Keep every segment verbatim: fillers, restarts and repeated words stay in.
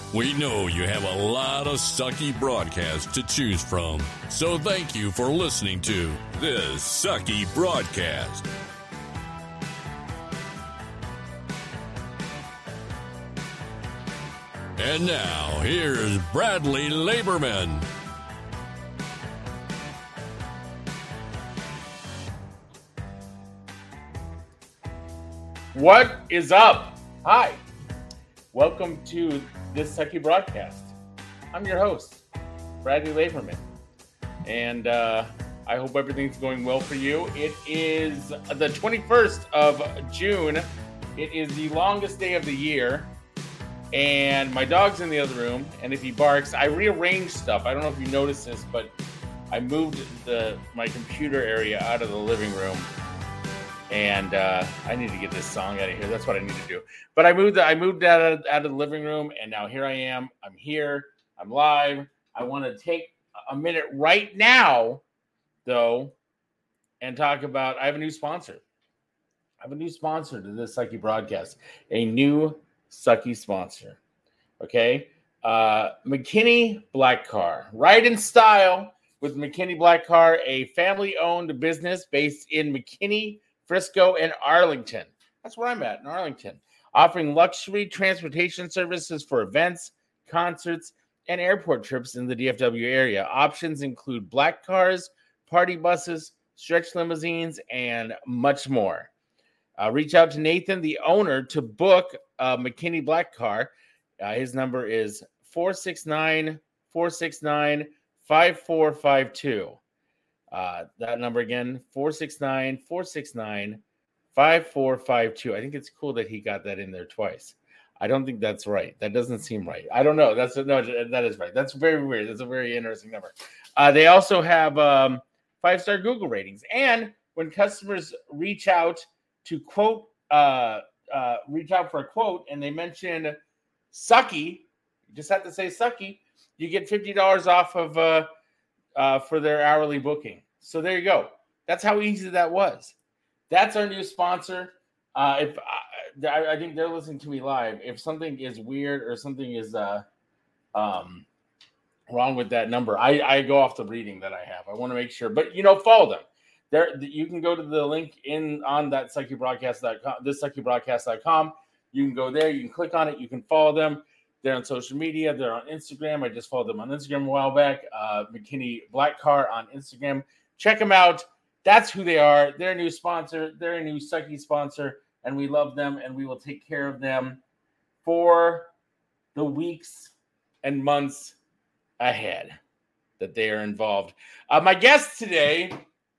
We know you have a lot of sucky broadcasts to choose from, so thank you for listening to this sucky broadcast. And now, here's Bradley Laberman. What is up? Hi. Welcome to this sucky broadcast. I'm your host, Bradley Laberman. And uh, I hope everything's going well for you. It is the twenty-first of June. It is the longest day of the year. And my dog's in the other room. And if he barks, I rearranged stuff. I don't know if you noticed this, but I moved the my computer area out of the living room. And uh, I need to get this song out of here. That's what I need to do. But I moved the, I moved out of, out of the living room, and now here I am. I'm here. I'm live. I want to take a minute right now, though, and talk about. I have a new sponsor. I have a new sponsor to this sucky broadcast. A new sucky sponsor. Okay, uh, McKinney Black Car. Ride in style with McKinney Black Car, a family-owned business based in McKinney, Frisco, and Arlington. That's where I'm at, in Arlington. Offering luxury transportation services for events, concerts, and airport trips in the D F W area. Options include black cars, party buses, stretch limousines, and much more. Uh, reach out to Nathan, the owner, to book a McKinney Black Car. Uh, his number is four six nine, four six nine, five four five two. Uh, that number again, four six nine, four six nine, five four five two. I think it's cool that he got that in there twice. I don't think that's right. That doesn't seem right. I don't know. That's no, that is right. That's very weird. That's a very interesting number. Uh, they also have um, five-star Google ratings. And when customers reach out to quote, uh, uh, reach out for a quote, and they mention sucky, you just have to say sucky, you get fifty dollars off of uh, Uh, for their hourly booking. So there you go. That's how easy that was. That's our new sponsor. Uh, if I, I think they're listening to me live. If something is weird or something is uh, um, wrong with that number, I, I go off the reading that I have. I want to make sure. But, you know, follow them. There, you can go to the link in on that sucky broadcast dot com, this sucky broadcast dot com. You can go there. You can click on it. You can follow them. They're on social media. They're on Instagram. I just followed them on Instagram a while back. Uh, McKinney Black Car on Instagram. Check them out. That's who they are. They're a new sponsor. They're a new sucky sponsor, and we love them, and we will take care of them for the weeks and months ahead that they are involved. Uh, my guest today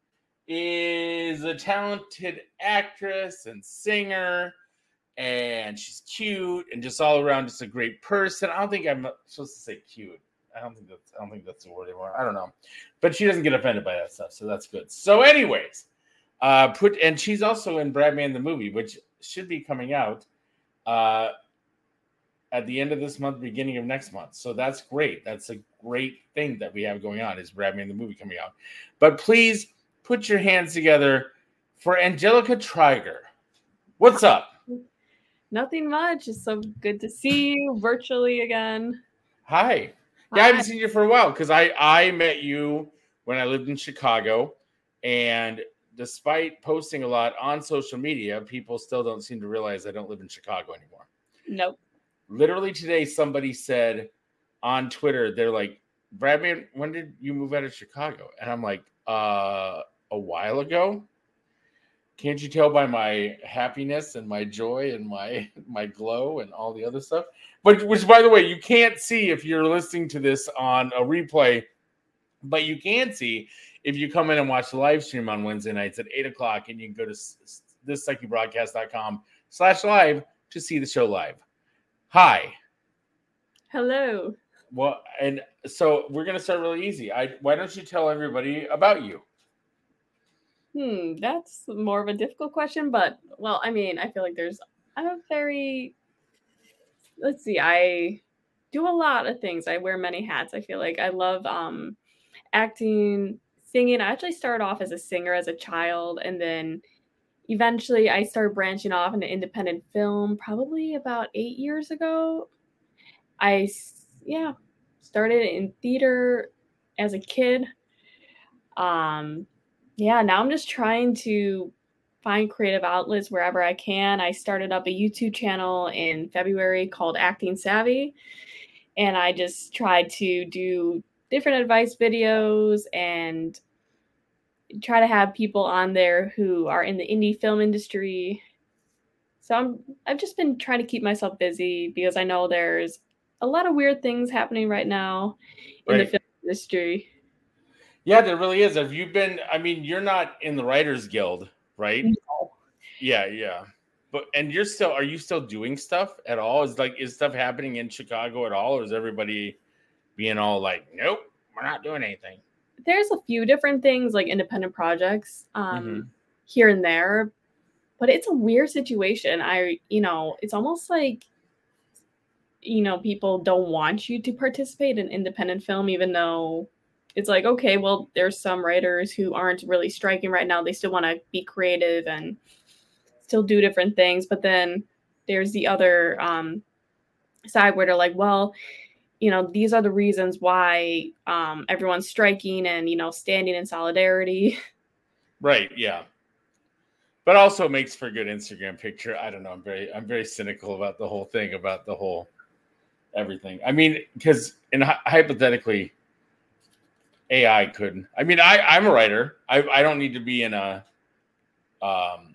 is a talented actress and singer. And she's cute and just all around just a great person. I don't think I'm supposed to say cute. I don't think that's I don't think that's the word anymore. I don't know. But she doesn't get offended by that stuff, so that's good. So anyways, uh put and she's also in Bradman the movie, which should be coming out uh at the end of this month, beginning of next month. So that's great. That's a great thing that we have going on is Bradman the movie coming out. But please put your hands together for Angelica Trieger. What's up? Nothing much. It's so good to see you virtually again. Hi. Yeah, Hi. I haven't seen you for a while because I, I met you when I lived in Chicago. And despite posting a lot on social media, people still don't seem to realize I don't live in Chicago anymore. Nope. Literally today, somebody said on Twitter, they're like, Bradman, when did you move out of Chicago? And I'm like, uh, a while ago. Can't you tell by my happiness and my joy and my my glow and all the other stuff? But which, by the way, you can't see if you're listening to this on a replay, but you can see if you come in and watch the live stream on Wednesday nights at eight o'clock, and you can go to this sucky broadcast dot com slash live to see the show live. Hi. Hello. Well, and so we're going to start really easy. I why don't you tell everybody about you? Hmm, that's more of a difficult question, but, well, I mean, I feel like there's a very, let's see, I do a lot of things. I wear many hats. I feel like I love um, acting, singing. I actually started off as a singer as a child, and then eventually I started branching off into independent film probably about eight years ago. I, yeah, started in theater as a kid. Um, yeah, now I'm just trying to find creative outlets wherever I can. I started up a YouTube channel in February called Acting Savvy, and I just tried to do different advice videos and try to have people on there who are in the indie film industry. So I'm I've just been trying to keep myself busy because I know there's a lot of weird things happening right now in Right. the film industry. Yeah, there really is. Have you been, I mean, you're not in the Writers Guild, right? No. Yeah, yeah. But and you're still are you still doing stuff at all? Is like is stuff happening in Chicago at all, or is everybody being all like, nope, we're not doing anything? There's a few different things like independent projects um, Mm-hmm. here and there, but it's a weird situation. I, you know, it's almost like, you know, people don't want you to participate in independent film, even though it's like, okay, well, there's some writers who aren't really striking right now. They still want to be creative and still do different things. But then there's the other um, side where they're like, well, you know, these are the reasons why um, everyone's striking and, you know, standing in solidarity. Right, yeah. But also it makes for a good Instagram picture. I don't know. I'm very I'm very cynical about the whole thing, about the whole everything. I mean, because in hypothetically, A I could. I mean, I I'm a writer. I I don't need to be in a um.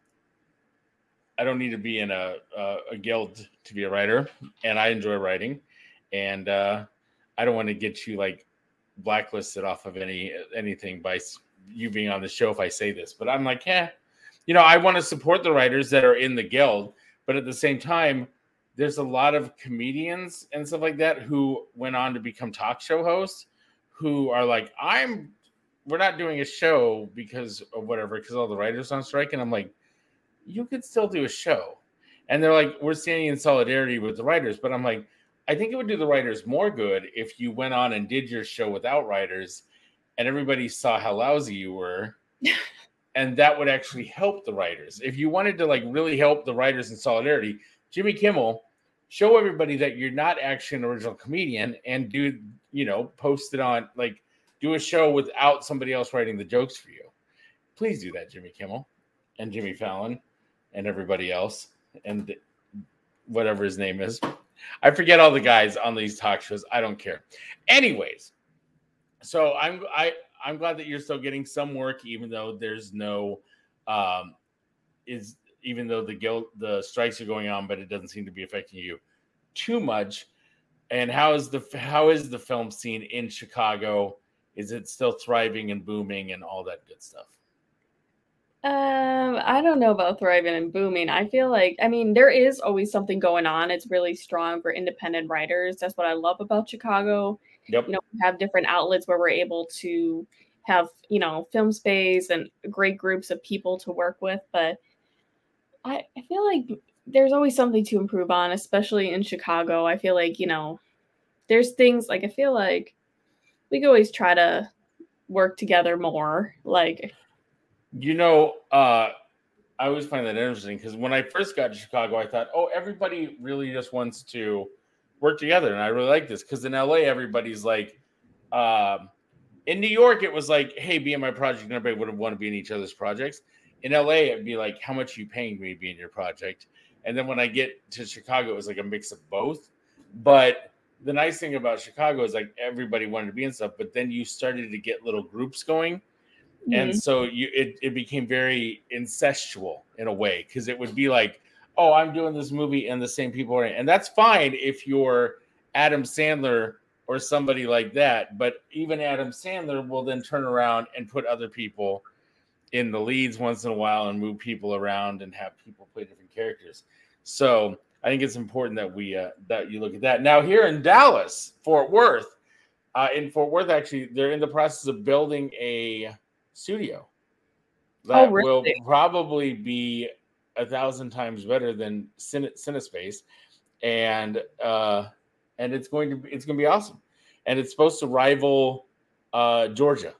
I don't need to be in a a, a guild to be a writer, and I enjoy writing, and uh, I don't want to get you like blacklisted off of any anything by you being on the show if I say this. But I'm like, yeah, you know, I want to support the writers that are in the guild, but at the same time, there's a lot of comedians and stuff like that who went on to become talk show hosts who are like, I'm, we're not doing a show because of whatever, because all the writers on strike. And I'm like, you could still do a show. And they're like, we're standing in solidarity with the writers. But I'm like, I think it would do the writers more good if you went on and did your show without writers and everybody saw how lousy you were. And that would actually help the writers. If you wanted to like really help the writers in solidarity, Jimmy Kimmel, show everybody that you're not actually an original comedian and do, you know, post it on, like, do a show without somebody else writing the jokes for you. Please do that, Jimmy Kimmel and Jimmy Fallon and everybody else and whatever his name is. I forget all the guys on these talk shows. I don't care. Anyways, so I'm I I'm glad that you're still getting some work, even though there's no um is even though the guild the strikes are going on, but it doesn't seem to be affecting you too much. And how is the how is the film scene in Chicago? Is it still thriving and booming and all that good stuff? Um, I don't know about thriving and booming. I feel like, I mean, there is always something going on. It's really strong for independent writers. That's what I love about Chicago. Yep. You know, we have different outlets where we're able to have, you know, film space and great groups of people to work with. But I, I feel like there's always something to improve on, especially in Chicago. I feel like, you know, there's things like, I feel like we could always try to work together more. Like, You know, uh, I always find that interesting because when I first got to Chicago, I thought, oh, everybody really just wants to work together. And I really like this because in L A, everybody's like, um, in New York, it was like, hey, be in my project. And everybody would want to be in each other's projects. In L A, it'd be like, how much are you paying me to be in your project? And then when I get to Chicago, it was like a mix of both. But the nice thing about Chicago is like everybody wanted to be in stuff, but then you started to get little groups going. mm-hmm. And so you it, it became very incestual in a way because it would be like, oh, I'm doing this movie and the same people are in it. And that's fine if you're Adam Sandler or somebody like that. But even Adam Sandler will then turn around and put other people in the leads once in a while and move people around and have people play different characters. So I think it's important that we uh, that you look at that. Now here in Dallas, Fort Worth, uh, in Fort Worth, actually, they're in the process of building a studio that oh, really? will probably be a thousand times better than Cine, Cinespace, and uh, and it's going to be it's going to be awesome, and it's supposed to rival uh, Georgia.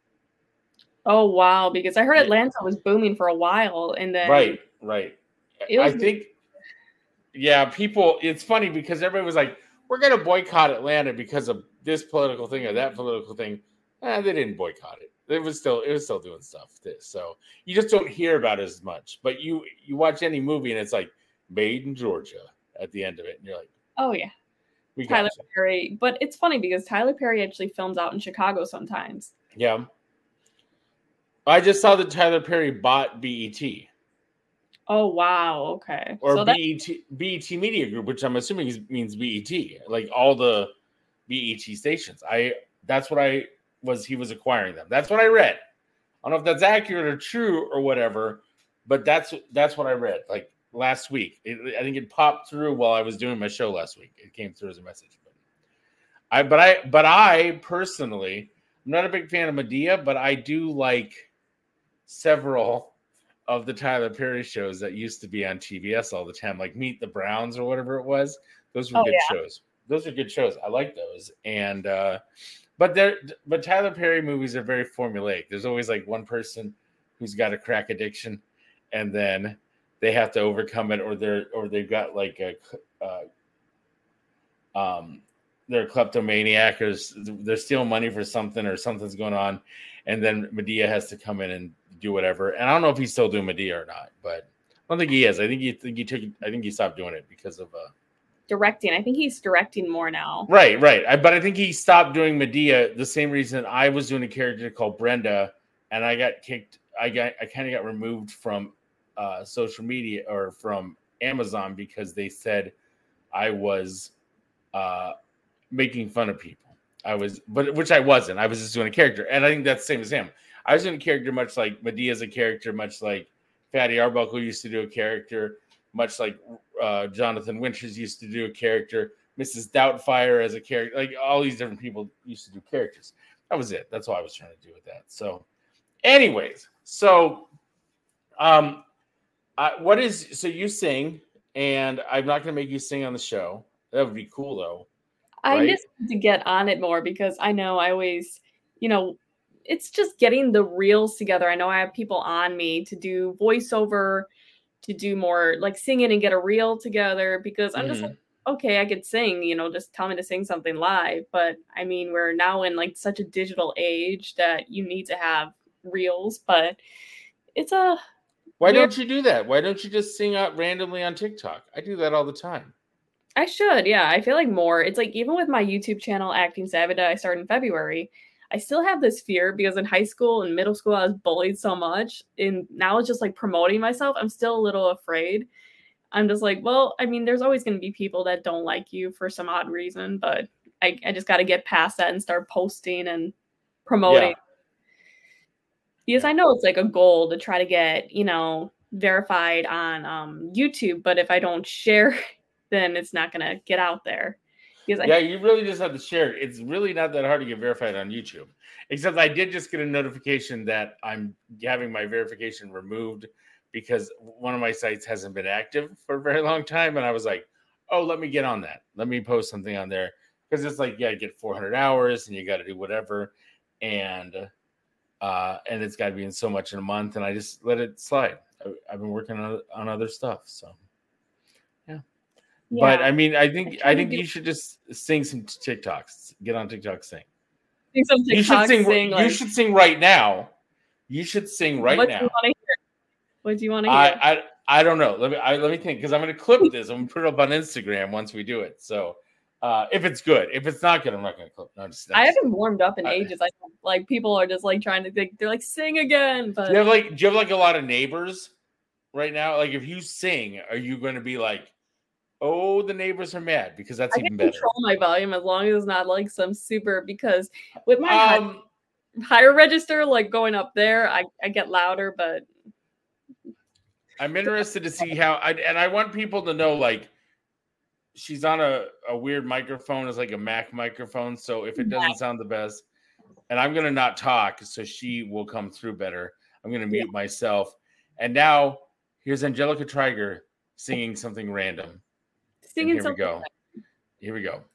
Oh wow! Because I heard Atlanta was booming for a while, and then right, right. It was, I think, yeah, people. It's funny because everybody was like, we're going to boycott Atlanta because of this political thing or that political thing. Eh, they didn't boycott it. It was still it was still doing stuff. So you just don't hear about it as much. But you you watch any movie and it's like made in Georgia at the end of it, and you're like, oh yeah, we Tyler got you. Perry. But it's funny because Tyler Perry actually films out in Chicago sometimes. Yeah. I just saw that Tyler Perry bought B E T. Oh wow, okay. Or so B E T B E T Media Group, which I'm assuming is, means B E T, like all the B E T stations. I that's what I was he was acquiring them. That's what I read. I don't know if that's accurate or true or whatever, but that's that's what I read like last week. It, I think it popped through while I was doing my show last week. It came through as a message. But I but I but I personally, I'm not a big fan of Medea, but I do like several of the Tyler Perry shows that used to be on T B S all the time, like Meet the Browns or whatever it was. Those were oh, good yeah. shows. Those are good shows. I like those. And uh, but they're but Tyler Perry movies are very formulaic. There's always like one person who's got a crack addiction, and then they have to overcome it, or they're or they've got like a uh, um they're a kleptomaniac, or they're stealing money for something, or something's going on, and then Medea has to come in and do whatever. And I don't know if he's still doing Medea or not, but I don't think he is. I think he think he took. I think he stopped doing it because of uh, directing. I think he's directing more now. Right, right. I, but I think he stopped doing Medea the same reason I was doing a character called Brenda, and I got kicked. I got I kind of got removed from uh, social media or from Amazon because they said I was uh, making fun of people. I was, but which I wasn't. I was just doing a character, and I think that's the same as him. I was doing a character much like Medea's a character, much like Fatty Arbuckle used to do a character, much like uh, Jonathan Winters used to do a character, Missus Doubtfire as a character. Like all these different people used to do characters. That was it. That's all I was trying to do with that. So, anyways, so um, I, what is so you sing, and I'm not going to make you sing on the show. That would be cool though. I right? just need to get on it more because I know I always, you know. It's just getting the reels together. I know I have people on me to do voiceover, to do more like singing and get a reel together because I'm mm-hmm. just like, okay, I could sing, you know, just tell me to sing something live. But I mean, we're now in like such a digital age that you need to have reels, but it's a. Why weird... don't you do that? Why don't you just sing out randomly on TikTok? I do that all the time. I should. Yeah. I feel like more, it's like, even with my YouTube channel, Acting Savvy, that I started in February, I still have this fear because in high school and middle school, I was bullied so much. And now it's just like promoting myself. I'm still a little afraid. I'm just like, well, I mean, there's always going to be people that don't like you for some odd reason, but I, I just got to get past that and start posting and promoting. Yeah. Because I know it's like a goal to try to get, you know, verified on um, YouTube. But if I don't share, then it's not going to get out there. Because yeah, I, you really just have to share it. It's really not that hard to get verified on YouTube. Except I did just get a notification that I'm having my verification removed because one of my sites hasn't been active for a very long time. And I was like, oh, let me get on that. Let me post something on there. Because it's like, yeah, get four hundred hours and you got to do whatever. And uh, and it's got to be in so much in a month. And I just let it slide. I, I've been working on, on other stuff. So. Yeah. But I mean, I think I think do... you should just sing some TikToks. Get on TikTok, sing. Sing some TikToks. You should sing. sing you like... should sing right now. You should sing right what now. Do you want to hear? What do you want to hear? I, I I don't know. Let me I, let me think because I'm going to clip this. I'm going to put it up on Instagram once we do it. So uh, if it's good, if it's not good, I'm not going to clip. No, just, I haven't warmed up in I, ages. I like people are just like trying to think. They're like sing again. But do you have like do you have like a lot of neighbors right now? Like if you sing, are you going to be like? Oh, the neighbors are mad because that's I even can better. Control my volume as long as it's not like some super because with my um, high, higher register, like going up there, I, I get louder, but I'm interested to see how I and I want people to know like she's on a, a weird microphone, it's like a Mac microphone. So if it doesn't sound the best, and I'm gonna not talk, so she will come through better. I'm gonna mute yeah. myself. And now here's Angelica Triger singing something random. Singing here something. we go. Here we go.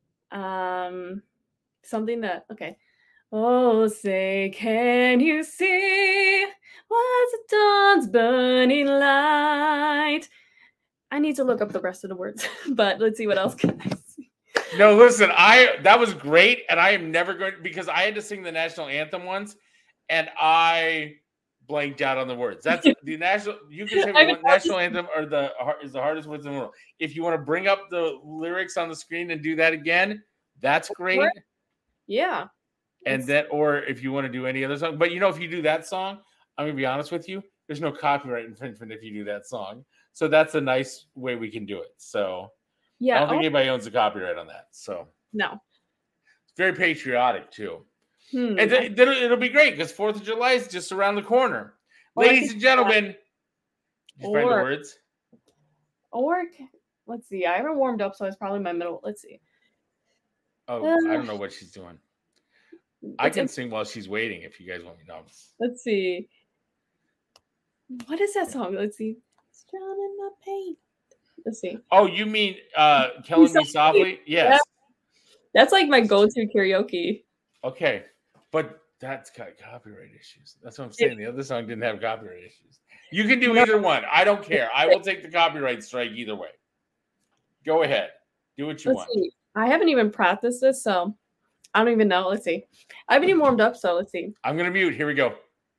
Um, something that okay. Oh, say, can you see what's the dawn's burning light? I need to look up the rest of the words, but let's see what else can I see. No, listen, I that was great, and I am never going because I had to sing the national anthem once, and I blanked out on the words. That's the national. You can say I mean, what national anthem or the is the hardest words in the world. If you want to bring up the lyrics on the screen and do that again, that's great. Yeah. And that, or if you want to do any other song, but you know, if you do that song, I'm gonna be honest with you, there's no copyright infringement if you do that song. So that's a nice way we can do it. So yeah, I don't think oh, anybody owns a copyright on that. So no, it's very patriotic too. hmm. And th- th- it'll be great because Fourth of July is just around the corner. Or I Ladies could and do gentlemen, did you find the Or- words? Or let's see. I haven't warmed up, so it's probably my middle. Let's see. Oh, Uh, I don't know what she's doing. I It's can in- sing while she's waiting if you guys want me to know. Let's see. What is that song? Let's see. It's drowning my pain. Let's see. Oh, you mean uh, Killing Me Softly? Yes. That's like my go-to karaoke. Okay, but that's got copyright issues. That's what I'm saying. The other song didn't have copyright issues. You can do either one. I don't care. I will take the copyright strike either way. Go ahead. Do what you Let's want. see. I haven't even practiced this, so I don't even know. Let's see. I haven't even warmed up, so let's see. I'm going to mute. Here we go.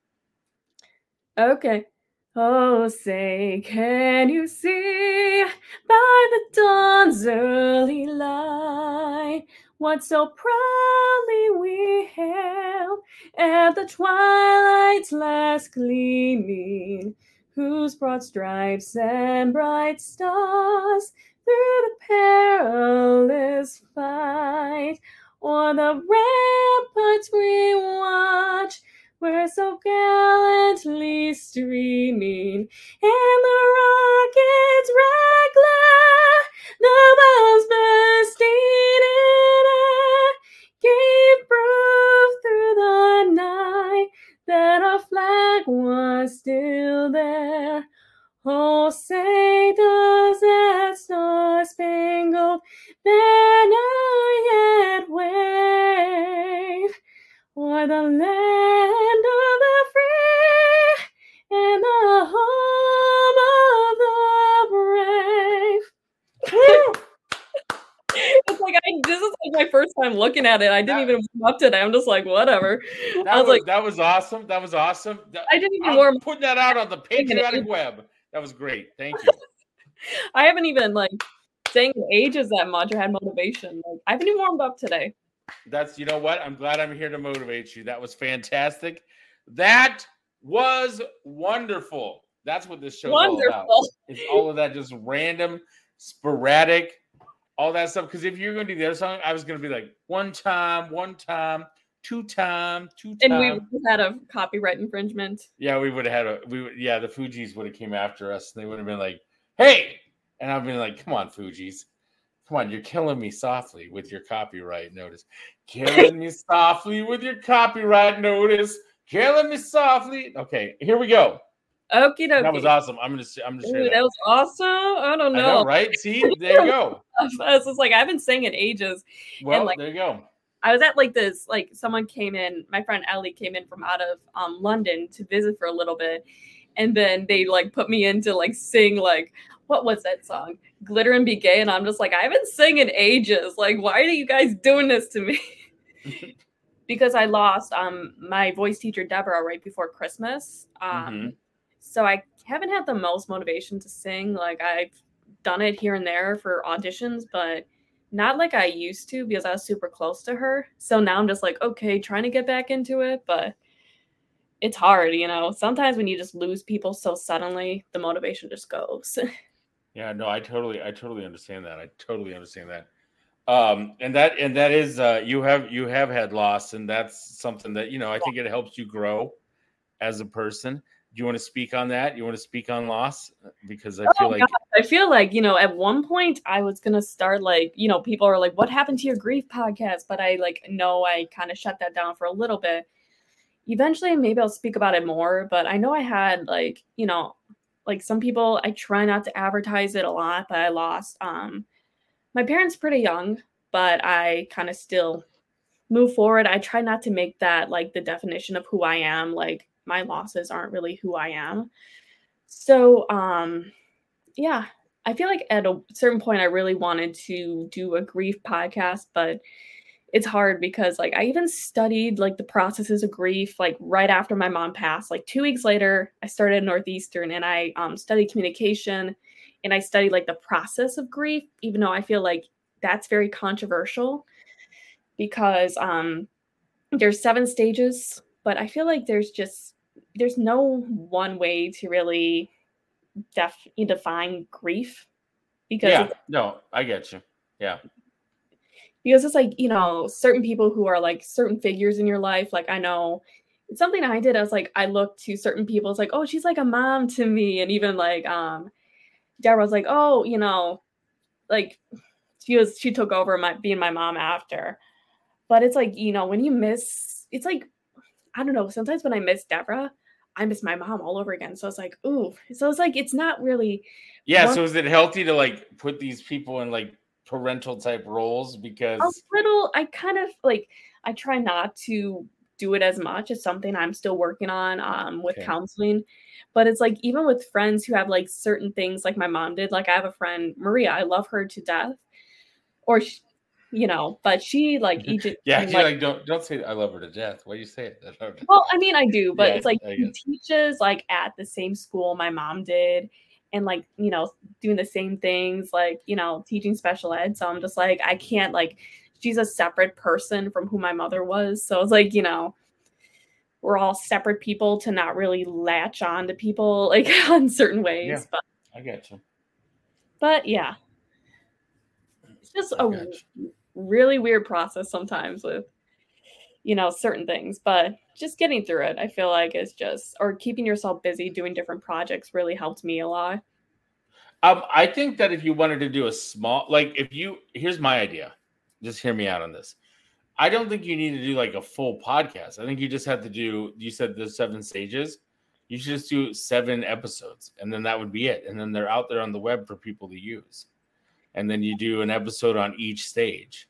Okay. Oh, say, can you see by the dawn's early light what so proudly we hailed at the twilight's last gleaming, whose broad stripes and bright stars through the perilous fight o'er the ramparts we watch were so gallantly streaming, and the rocket's red glare, the bombs bursting in air, gave proof through the night that our flag was still there. Oh, say does that star-spangled banner yet wave o'er the land of the free and the home of the brave? It's like I this is like my first time looking at it. I didn't That- even warm up today. I'm just like, whatever. That I was, was, like, that was awesome. That was awesome. That- I didn't even I'm warm up. putting that out on the patriotic web. That was great. Thank you. I haven't even like sang ages that much or had motivation. Like I haven't even warmed up today. That's, you know what? I'm glad I'm here to motivate you. That was fantastic. That was wonderful. That's what this show's all about. Wonderful. It's all of that just random, sporadic, all that stuff. Because if you're going to do the other song, I was going to be like one time, one time, two time, two time. And we would've had a copyright infringement. Yeah, we would have had a. We would, yeah, the Fugees would have came after us. And they would have been like, "Hey," and I've been like, "Come on, Fugees. Come on, you're killing me softly with your copyright notice. Killing me softly with your copyright notice. Killing me softly." Okay, here we go. Okie dokie. That was awesome. I'm gonna. I'm gonna share Ooh, that. that was awesome. I don't I know. know, right? See, there you go. It's just like I haven't sang in ages. Well, like- there you go. I was at like this, like someone came in, my friend Ellie came in from out of um, London to visit for a little bit. And then they like put me in to like sing like, what was that song? Glitter and Be Gay. And I'm just like, I haven't sang in ages. Like, why are you guys doing this to me? Because I lost um my voice teacher, Deborah, right before Christmas. Um, Mhm. So I haven't had the most motivation to sing. Like I've done it here and there for auditions, but not like I used to because I was super close to her. So now I'm just like, okay, trying to get back into it, but it's hard, you know. Sometimes when you just lose people so suddenly, the motivation just goes. Yeah, no, I totally, I totally understand that. I totally understand that. Um, and that, and that is, uh, you have, you have had loss, and that's something that, you know, I think it helps you grow as a person. Do you want to speak on that? You want to speak on loss? Because I feel Oh, like, God. I feel like, you know, at one point I was going to start like, you know, people are like, what happened to your grief podcast? But I like, no, I kind of shut that down for a little bit. Eventually, maybe I'll speak about it more, but I know I had like, you know, like some people, I try not to advertise it a lot, but I lost um, my parents pretty young, but I kind of still move forward. I try not to make that like the definition of who I am. Like my losses aren't really who I am. So, um, yeah, I feel like at a certain point I really wanted to do a grief podcast, but it's hard because like I even studied like the processes of grief like right after my mom passed. Like two weeks later, I started at Northeastern and I um, studied communication and I studied like the process of grief, even though I feel like that's very controversial because um, there's seven stages, but I feel like there's just there's no one way to really def- define grief because Yeah, it's, no, I get you. Yeah. because it's like, you know, certain people who are like certain figures in your life. Like I know it's something I did. I was like, I looked to certain people. It's like, oh, she's like a mom to me. And even like, um, Deborah was like, oh, you know, like she was, she took over my being my mom after. But it's like, you know, when you miss, it's like, I don't know. Sometimes when I miss Deborah, I miss my mom all over again. So it's like, ooh. So it's like, it's not really. Yeah. one- So is it healthy to like put these people in like parental type roles? Because a little, I kind of like, I try not to do it as much. It's something I'm still working on um, with Okay. counseling. But it's like, even with friends who have like certain things like my mom did, like I have a friend, Maria, I love her to death. Or, she, you know, but she like each. yeah, like, you're like don't don't say I love her to death. Why do you say it? well, I mean, I do, but Yeah, it's like I he guess. teaches like at the same school my mom did, and like, you know, doing the same things, like, you know, teaching special ed. So I'm just like, I can't like, she's a separate person from who my mother was. So it's like, you know, we're all separate people to not really latch on to people like on certain ways. Yeah. But I get you. but yeah, it's just I a got you. really weird process sometimes with, you know, certain things, but just getting through it, I feel like is just, or keeping yourself busy doing different projects really helped me a lot. Um, I think that if you wanted to do a small, like if you, here's my idea, just hear me out on this. I don't think you need to do like a full podcast. I think you just have to do, you said the seven stages. You should just do seven episodes and then that would be it. And then they're out there on the web for people to use. And then you do an episode on each stage.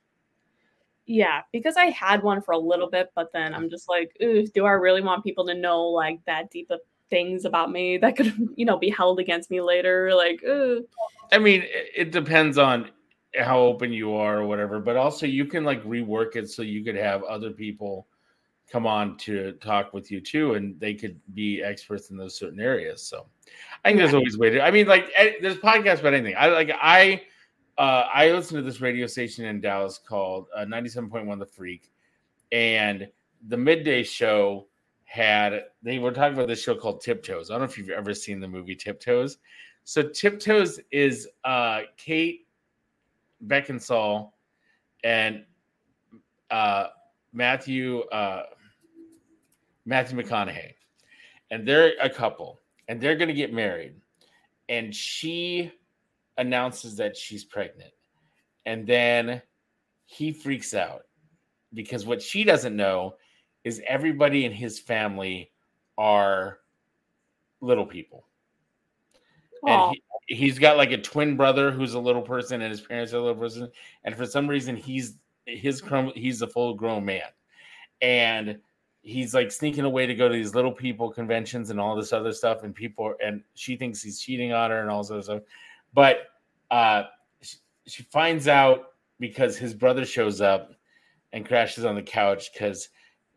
Yeah, because I had one for a little bit, but then I'm just like, ooh, do I really want people to know like that deep of things about me that could, you know, be held against me later? Like, ooh. I mean, it, it depends on how open you are or whatever, but also you can like rework it so you could have other people come on to talk with you too, and they could be experts in those certain areas. So I think Yeah. there's always way to, I mean, like there's podcasts about anything. I like, I, Uh, I listen to this radio station in Dallas called uh, ninety-seven point one The Freak, and the midday show had, they were talking about this show called Tiptoes. I don't know if you've ever seen the movie Tiptoes. So Tiptoes is uh, Kate Beckinsale and uh, Matthew uh, Matthew McConaughey, and they're a couple, and they're going to get married, and she announces that she's pregnant, and then he freaks out because what she doesn't know is everybody in his family are little people. Aw. And he, he's got like a twin brother who's a little person and his parents are a little person, and for some reason he's his he's a full grown man, and he's like sneaking away to go to these little people conventions and all this other stuff, and people, and she thinks he's cheating on her and all this other stuff. But uh, she, she finds out because his brother shows up and crashes on the couch because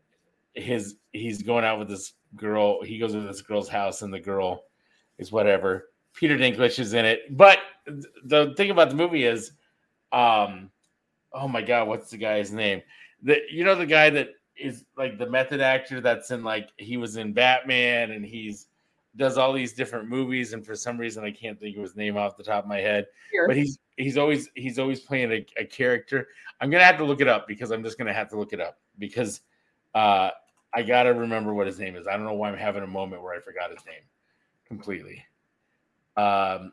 his he's going out with this girl. He goes to this girl's house, and the girl is whatever. Peter Dinklage is in it. But the thing about the movie is, um, oh my God, what's the guy's name? The you know the guy that is like the method actor that's in like he was in Batman and he's does all these different movies, and for some reason I can't think of his name off the top of my head. Sure. But he's he's always he's always playing a, a character. I'm gonna have to look it up because I'm just gonna have to look it up because uh, I gotta remember what his name is. I don't know why I'm having a moment where I forgot his name completely. Um,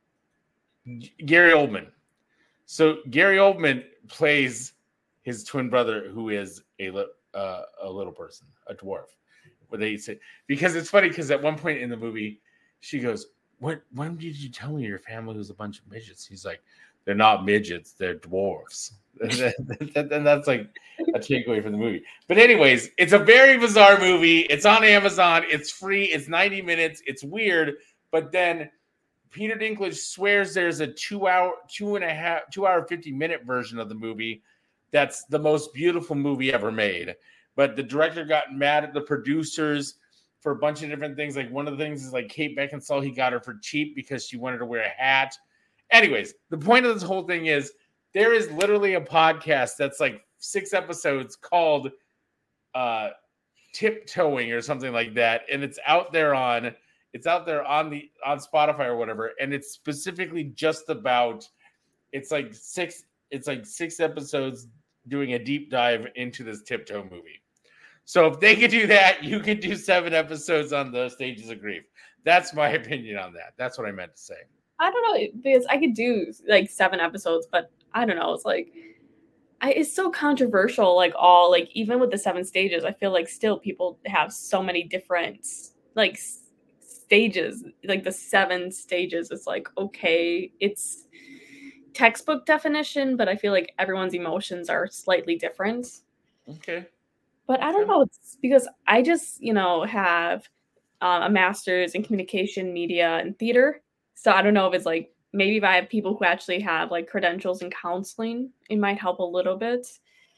Gary Oldman. So Gary Oldman plays his twin brother, who is a uh, a little person, a dwarf. What they say, because it's funny because at one point in the movie, she goes, "When when did you tell me your family was a bunch of midgets?" He's like, "They're not midgets, they're dwarfs." And that's like a takeaway from the movie. But anyways, it's a very bizarre movie. It's on Amazon. It's free. It's ninety minutes. It's weird. But then Peter Dinklage swears there's a two hour, two and a half, two hour, fifty minute version of the movie that's the most beautiful movie ever made. But the director got mad at the producers for a bunch of different things. Like one of the things is like Kate Beckinsale, he got her for cheap because she wanted to wear a hat. Anyways, the point of this whole thing is there is literally a podcast that's like six episodes called uh, Tiptoeing or something like that. And it's out there on, it's out there on the, on Spotify or whatever. And it's specifically just about, it's like six, it's like six episodes doing a deep dive into this Tiptoe movie. So if they could do that, you could do seven episodes on the Stages of Grief. That's my opinion on that. That's what I meant to say. I don't know, because I could do like seven episodes, but I don't know. It's like, I, it's so controversial. Like all, like even with the seven stages, I feel like still people have so many different like s- stages, like the seven stages. It's like, okay, it's textbook definition, but I feel like everyone's emotions are slightly different. Okay. But I don't know. It's because I just, you know, have uh, a master's in communication, media, and theater. So I don't know if it's like, maybe if I have people who actually have like credentials in counseling, it might help a little bit.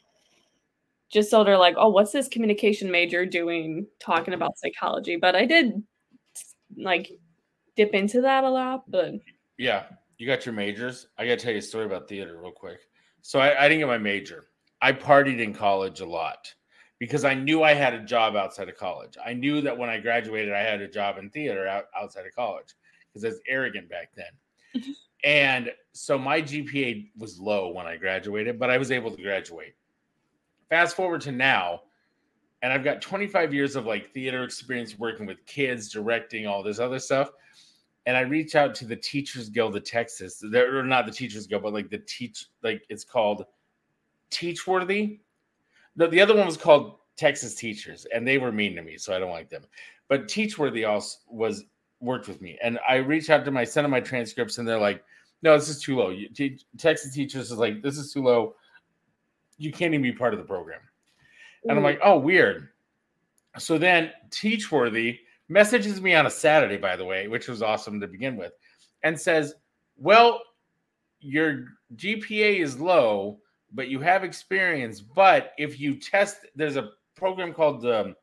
Just so they're like, oh, what's this communication major doing talking about psychology? But I did like dip into that a lot. But yeah, you got your majors. I got to tell you a story about theater real quick. So I, I didn't get my major. I partied in college a lot because I knew I had a job outside of college. I knew that when I graduated, I had a job in theater out, outside of college because I was arrogant back then. And so my G P A was low when I graduated, but I was able to graduate. Fast forward to now, and I've got twenty-five years of like theater experience working with kids, directing, all this other stuff. And I reached out to the Teachers Guild of Texas. They're not the Teachers Guild, but like the teach, like it's called Teachworthy. The, the other one was called Texas Teachers, and they were mean to me, so I don't like them. But Teachworthy also was worked with me, and I reached out to them. I sent them my transcripts, and they're like, "No, this is too low." You, te- Texas Teachers is like, "This is too low. You can't even be part of the program." And I'm like, "Oh, weird." So then Teachworthy messages me on a Saturday, by the way, which was awesome to begin with, and says, "Well, your G P A is low, but you have experience. But if you test, there's a program called the um,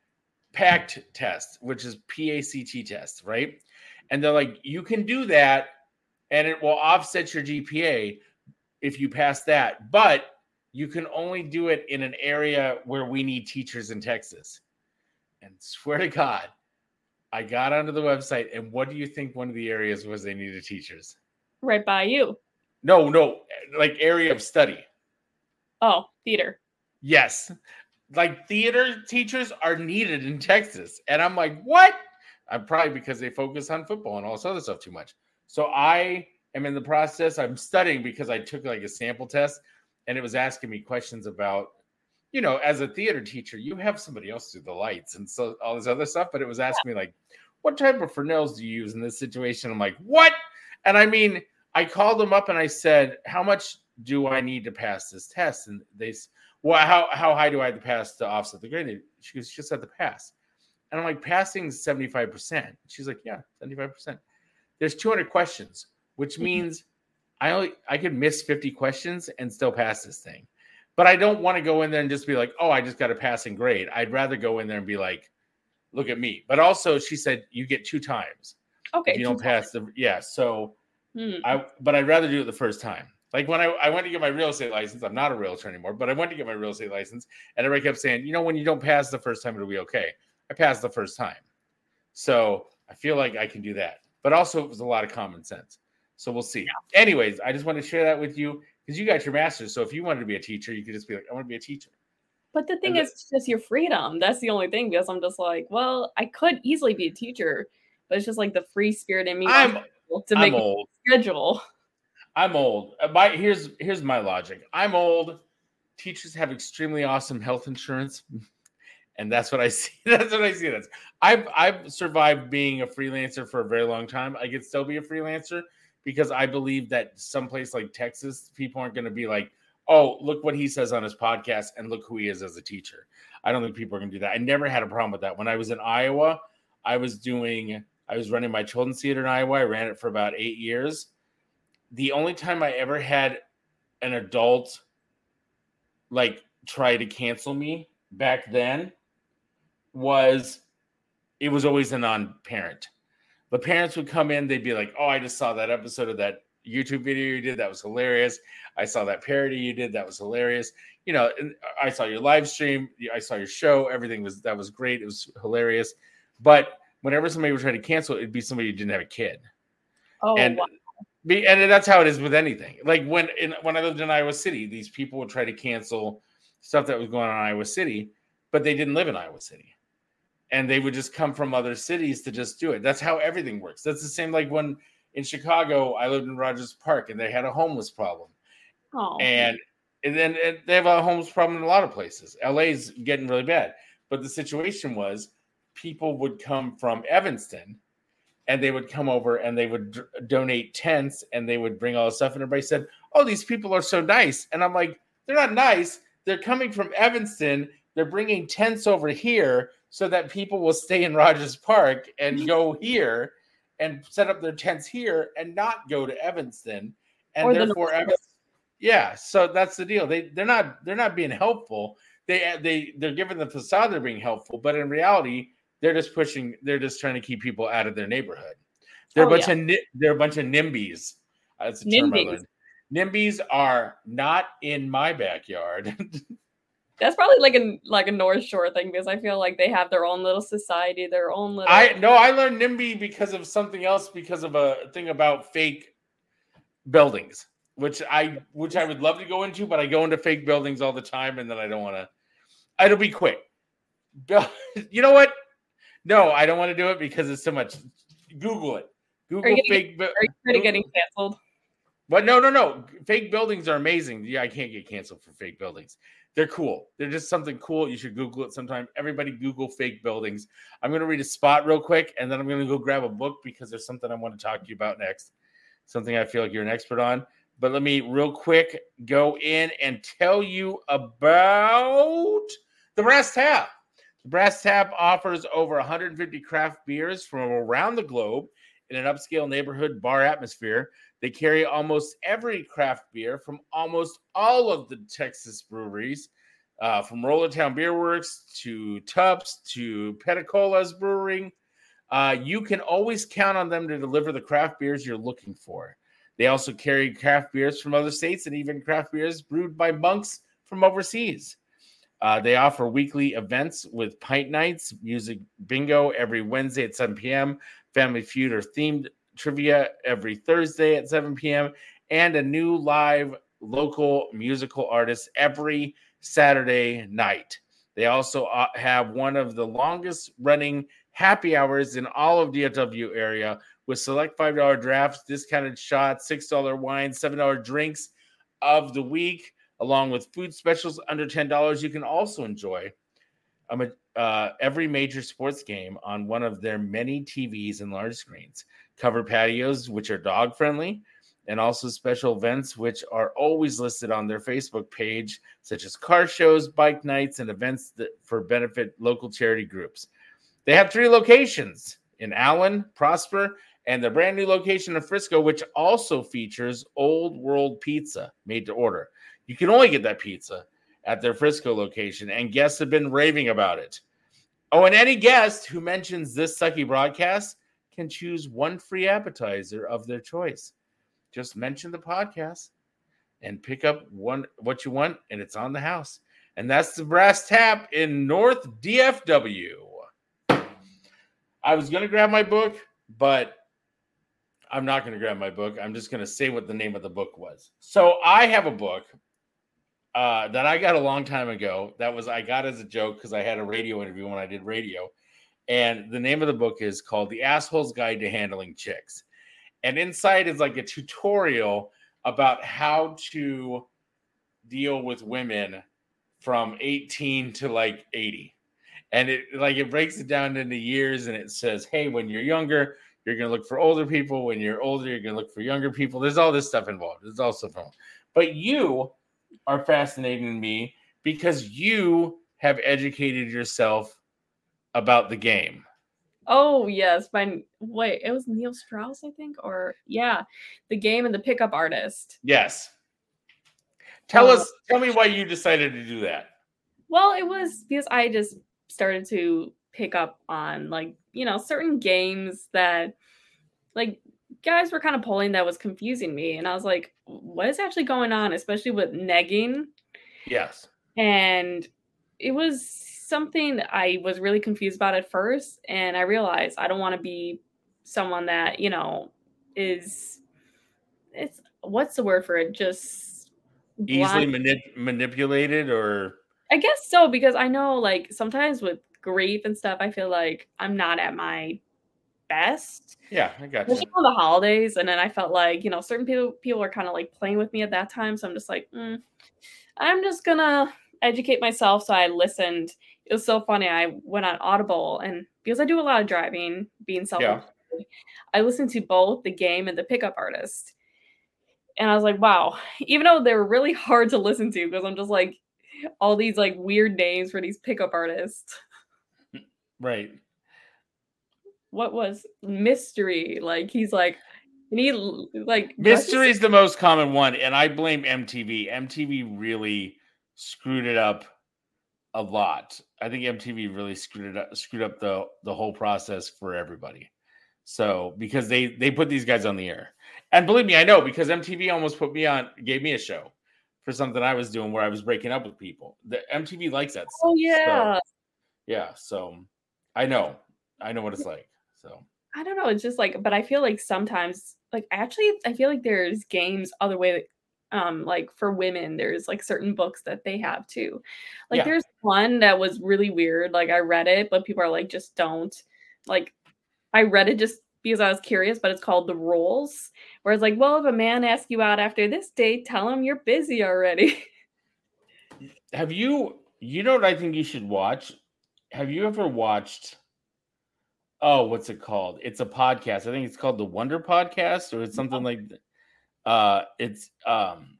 PACT test, which is P A C T test, right? And they're like, you can do that, and it will offset your G P A if you pass that. But you can only do it in an area where we need teachers in Texas." And swear to God, I got onto the website, and what do you think one of the areas was they needed teachers? Right by you. No, no, like area of study. Oh, theater. Yes. Like theater teachers are needed in Texas. And I'm like, what? I'm probably because they focus on football and all this other stuff too much. So I am in the process. I'm studying because I took like a sample test, and it was asking me questions about, you know, as a theater teacher, you have somebody else do the lights and so all this other stuff. But it was asking me like, what type of Fresnels do you use in this situation? I'm like, what? And I mean, I called them up and I said, how much do I need to pass this test? And they said, well, how, how high do I have to pass to offset the grade? She goes, just at the pass. And I'm like, passing is seventy-five percent. She's like, yeah, seventy-five percent. There's two hundred questions, which means I only I could miss fifty questions and still pass this thing. But I don't want to go in there and just be like, oh, I just got a passing grade. I'd rather go in there and be like, look at me. But also she said you get two times. Okay. If you don't pass the yeah. So Hmm. I but I'd rather do it the first time. Like when I, I went to get my real estate license, I'm not a realtor anymore, but I went to get my real estate license, and everybody kept saying, you know, when you don't pass the first time, it'll be okay. I passed the first time. So I feel like I can do that. But also it was a lot of common sense. So we'll see. Yeah. Anyways, I just want to share that with you because you got your master's. So if you wanted to be a teacher, you could just be like, I want to be a teacher. But the thing And is, it's just your freedom. That's the only thing, because I'm just like, well, I could easily be a teacher, but it's just like the free spirit in me I'm, to make I'm old. a schedule. I'm old. My here's here's my logic. I'm old. Teachers have extremely awesome health insurance, and that's what I see. That's what I see. That's I've I've survived being a freelancer for a very long time. I could still be a freelancer because I believe that someplace like Texas, people aren't going to be like, oh, look what he says on his podcast and look who he is as a teacher. I don't think people are going to do that. I never had a problem with that. When I was in Iowa, I was doing I was running my children's theater in Iowa. I ran it for about eight years. The only time I ever had an adult like try to cancel me back then was it was always a non-parent. The parents would come in, they'd be like, oh, I just saw that episode of that YouTube video you did. That was hilarious. I saw that parody you did. That was hilarious. You know, I saw your live stream. I saw your show. Everything was, that was great. It was hilarious. But whenever somebody would try to cancel, it'd be somebody who didn't have a kid. Oh, and, wow. be, and that's how it is with anything. Like when, in, when I lived in Iowa City, these people would try to cancel stuff that was going on in Iowa City, but they didn't live in Iowa City. And they would just come from other cities to just do it. That's how everything works. That's the same like when in Chicago, I lived in Rogers Park and they had a homeless problem. Oh. And, and then and they have a homeless problem in a lot of places. L A's getting really bad. But the situation was people would come from Evanston and they would come over and they would d- donate tents and they would bring all the stuff. And everybody said, oh, these people are so nice. And I'm like, they're not nice. They're coming from Evanston. They're bringing tents over here so that people will stay in Rogers Park and go here and set up their tents here and not go to Evanston. And or therefore, the Evanston, yeah. So that's the deal. They they're not they're not being helpful. They they they're giving the facade they're being helpful, but in reality, they're just pushing. They're just trying to keep people out of their neighborhood. They're oh, a bunch yeah. of they're a bunch of NIMBYs. That's a term I learned. NIMBYs are not in my backyard. That's probably like a like a North Shore thing because I feel like they have their own little society, their own little. I no, I learned NIMBY because of something else, because of a thing about fake buildings, which I which I would love to go into, but I go into fake buildings all the time, and then I don't want to. It'll be quick. You know what? No, I don't want to do it because it's so much. Google it. Google are you fake. Getting, are you Google, getting canceled? But no, no, no. Fake buildings are amazing. Yeah, I can't get canceled for fake buildings. They're cool. They're just something cool. You should Google it sometime. Everybody Google fake buildings. I'm going to read a spot real quick, and then I'm going to go grab a book because there's something I want to talk to you about next. Something I feel like you're an expert on. But let me real quick go in and tell you about the Brass Tap. The Brass Tap offers over one hundred fifty craft beers from around the globe in an upscale neighborhood bar atmosphere. They carry almost every craft beer from almost all of the Texas breweries, uh, from Rollertown Beer Works to Tubbs to Petticola's Brewing. Uh, you can always count on them to deliver the craft beers you're looking for. They also carry craft beers from other states and even craft beers brewed by monks from overseas. Uh, they offer weekly events with pint nights, music bingo every Wednesday at seven p.m., Family Feud or themed trivia every Thursday at seven p.m., and a new live local musical artist every Saturday night. They also have one of the longest running happy hours in all of D F W area with select five dollars drafts, discounted shots, six dollars wines, seven dollars drinks of the week, along with food specials under ten dollars. You can also enjoy a, uh, every major sports game on one of their many T Vs and large screens. Covered patios, which are dog friendly, and also special events, which are always listed on their Facebook page, such as car shows, bike nights, and events that for benefit local charity groups. They have three locations in Allen, Prosper, and the brand new location in Frisco, which also features Old World Pizza made to order. You can only get that pizza at their Frisco location, and guests have been raving about it. Oh, and any guest who mentions this Sucky broadcast can choose one free appetizer of their choice. Just mention the podcast and pick up one what you want, and it's on the house. And that's the Brass Tap in North D F W. I was going to grab my book, but I'm not going to grab my book. I'm just going to say what the name of the book was. So I have a book uh, that I got a long time ago. That was I got as a joke because I had a radio interview when I did radio. And the name of the book is called The Asshole's Guide to Handling Chicks. And inside is like a tutorial about how to deal with women from eighteen to like eighty. And it like it breaks it down into years, and it says, hey, when you're younger, you're going to look for older people. When you're older, you're going to look for younger people. There's all this stuff involved. There's all stuff involved. But you are fascinating to me because you have educated yourself about the game. Oh yes, by wait, it was Neil Strauss, I think, or yeah, The Game and the Pickup Artist. Yes. Tell Uh, us, tell me why you decided to do that. well, it was because I just started to pick up on like, you know, certain games that like guys were kind of pulling that was confusing me. And I was like, what is actually going on, especially with negging? Yes. And it was something I was really confused about at first. And I realized I don't want to be someone that, you know, is it's what's the word for it? Just Easily blind. manip- manipulated or I guess so, because I know like sometimes with grief and stuff, I feel like I'm not at my best. yeah, I got Especially you. on the holidays, and then I felt like, you know, certain people people are kinda, like, playing with me at that time, so I'm just like, "Mm, I'm just gonna educate myself," so I listened. It was so funny, I went on Audible, and because I do a lot of driving, being Yeah. self-employed, I listened to both The Game and The Pickup Artist, and I was like, "Wow," even though they were really hard to listen to because I'm just like, all these, like, weird names for these pickup artists. Right. What was Mystery, like, he's like and he l like, dresses Mystery is the most common one, and I blame M T V. M T V really screwed it up a lot. I think M T V really screwed it up, screwed up the the whole process for everybody. So because they they put these guys on the air, and believe me, I know because M T V almost put me on, gave me a show for something I was doing where I was breaking up with people. The M T V likes that Oh, stuff. So yeah. yeah, so I know, I know what it's like. So I don't know, it's just like but I feel like sometimes like, actually, I feel like there's games other way um, like, for women, there's, like, certain books that they have too. Like, yeah, there's one that was really weird, like, I read it, but people are like, "Just don't." Like, I read it just because I was curious, but it's called The Rules, where it's like, "Well, if a man asks you out after this date, tell him you're busy already." have you? You know what I think you should watch? Have you ever watched? Oh, what's it called? It's a podcast. I think it's called the Wonder Podcast, or it's something like. th- Uh, it's um,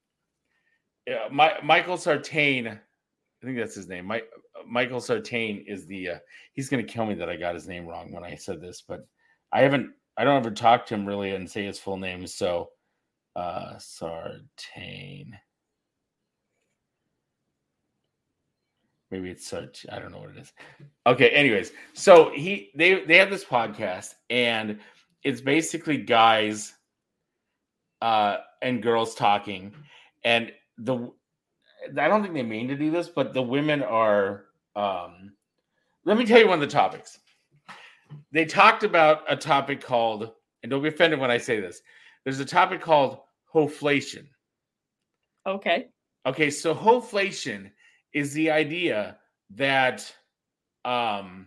yeah, my, Michael Sartain. I think that's his name. My, Michael Sartain is the. Uh, he's gonna kill me that I got his name wrong when I said this, but I haven't. I don't ever talk to him really and say his full name. So, uh, Sartain. Maybe it's such. I don't know what it is. Okay. Anyways, so he they they have this podcast, and it's basically guys uh, and girls talking, and the I don't think they mean to do this, but the women are. Um, let me tell you one of the topics. They talked about a topic called, and don't be offended when I say this. There's a topic called hoflation. Okay. Okay, so hoflation is the idea that um,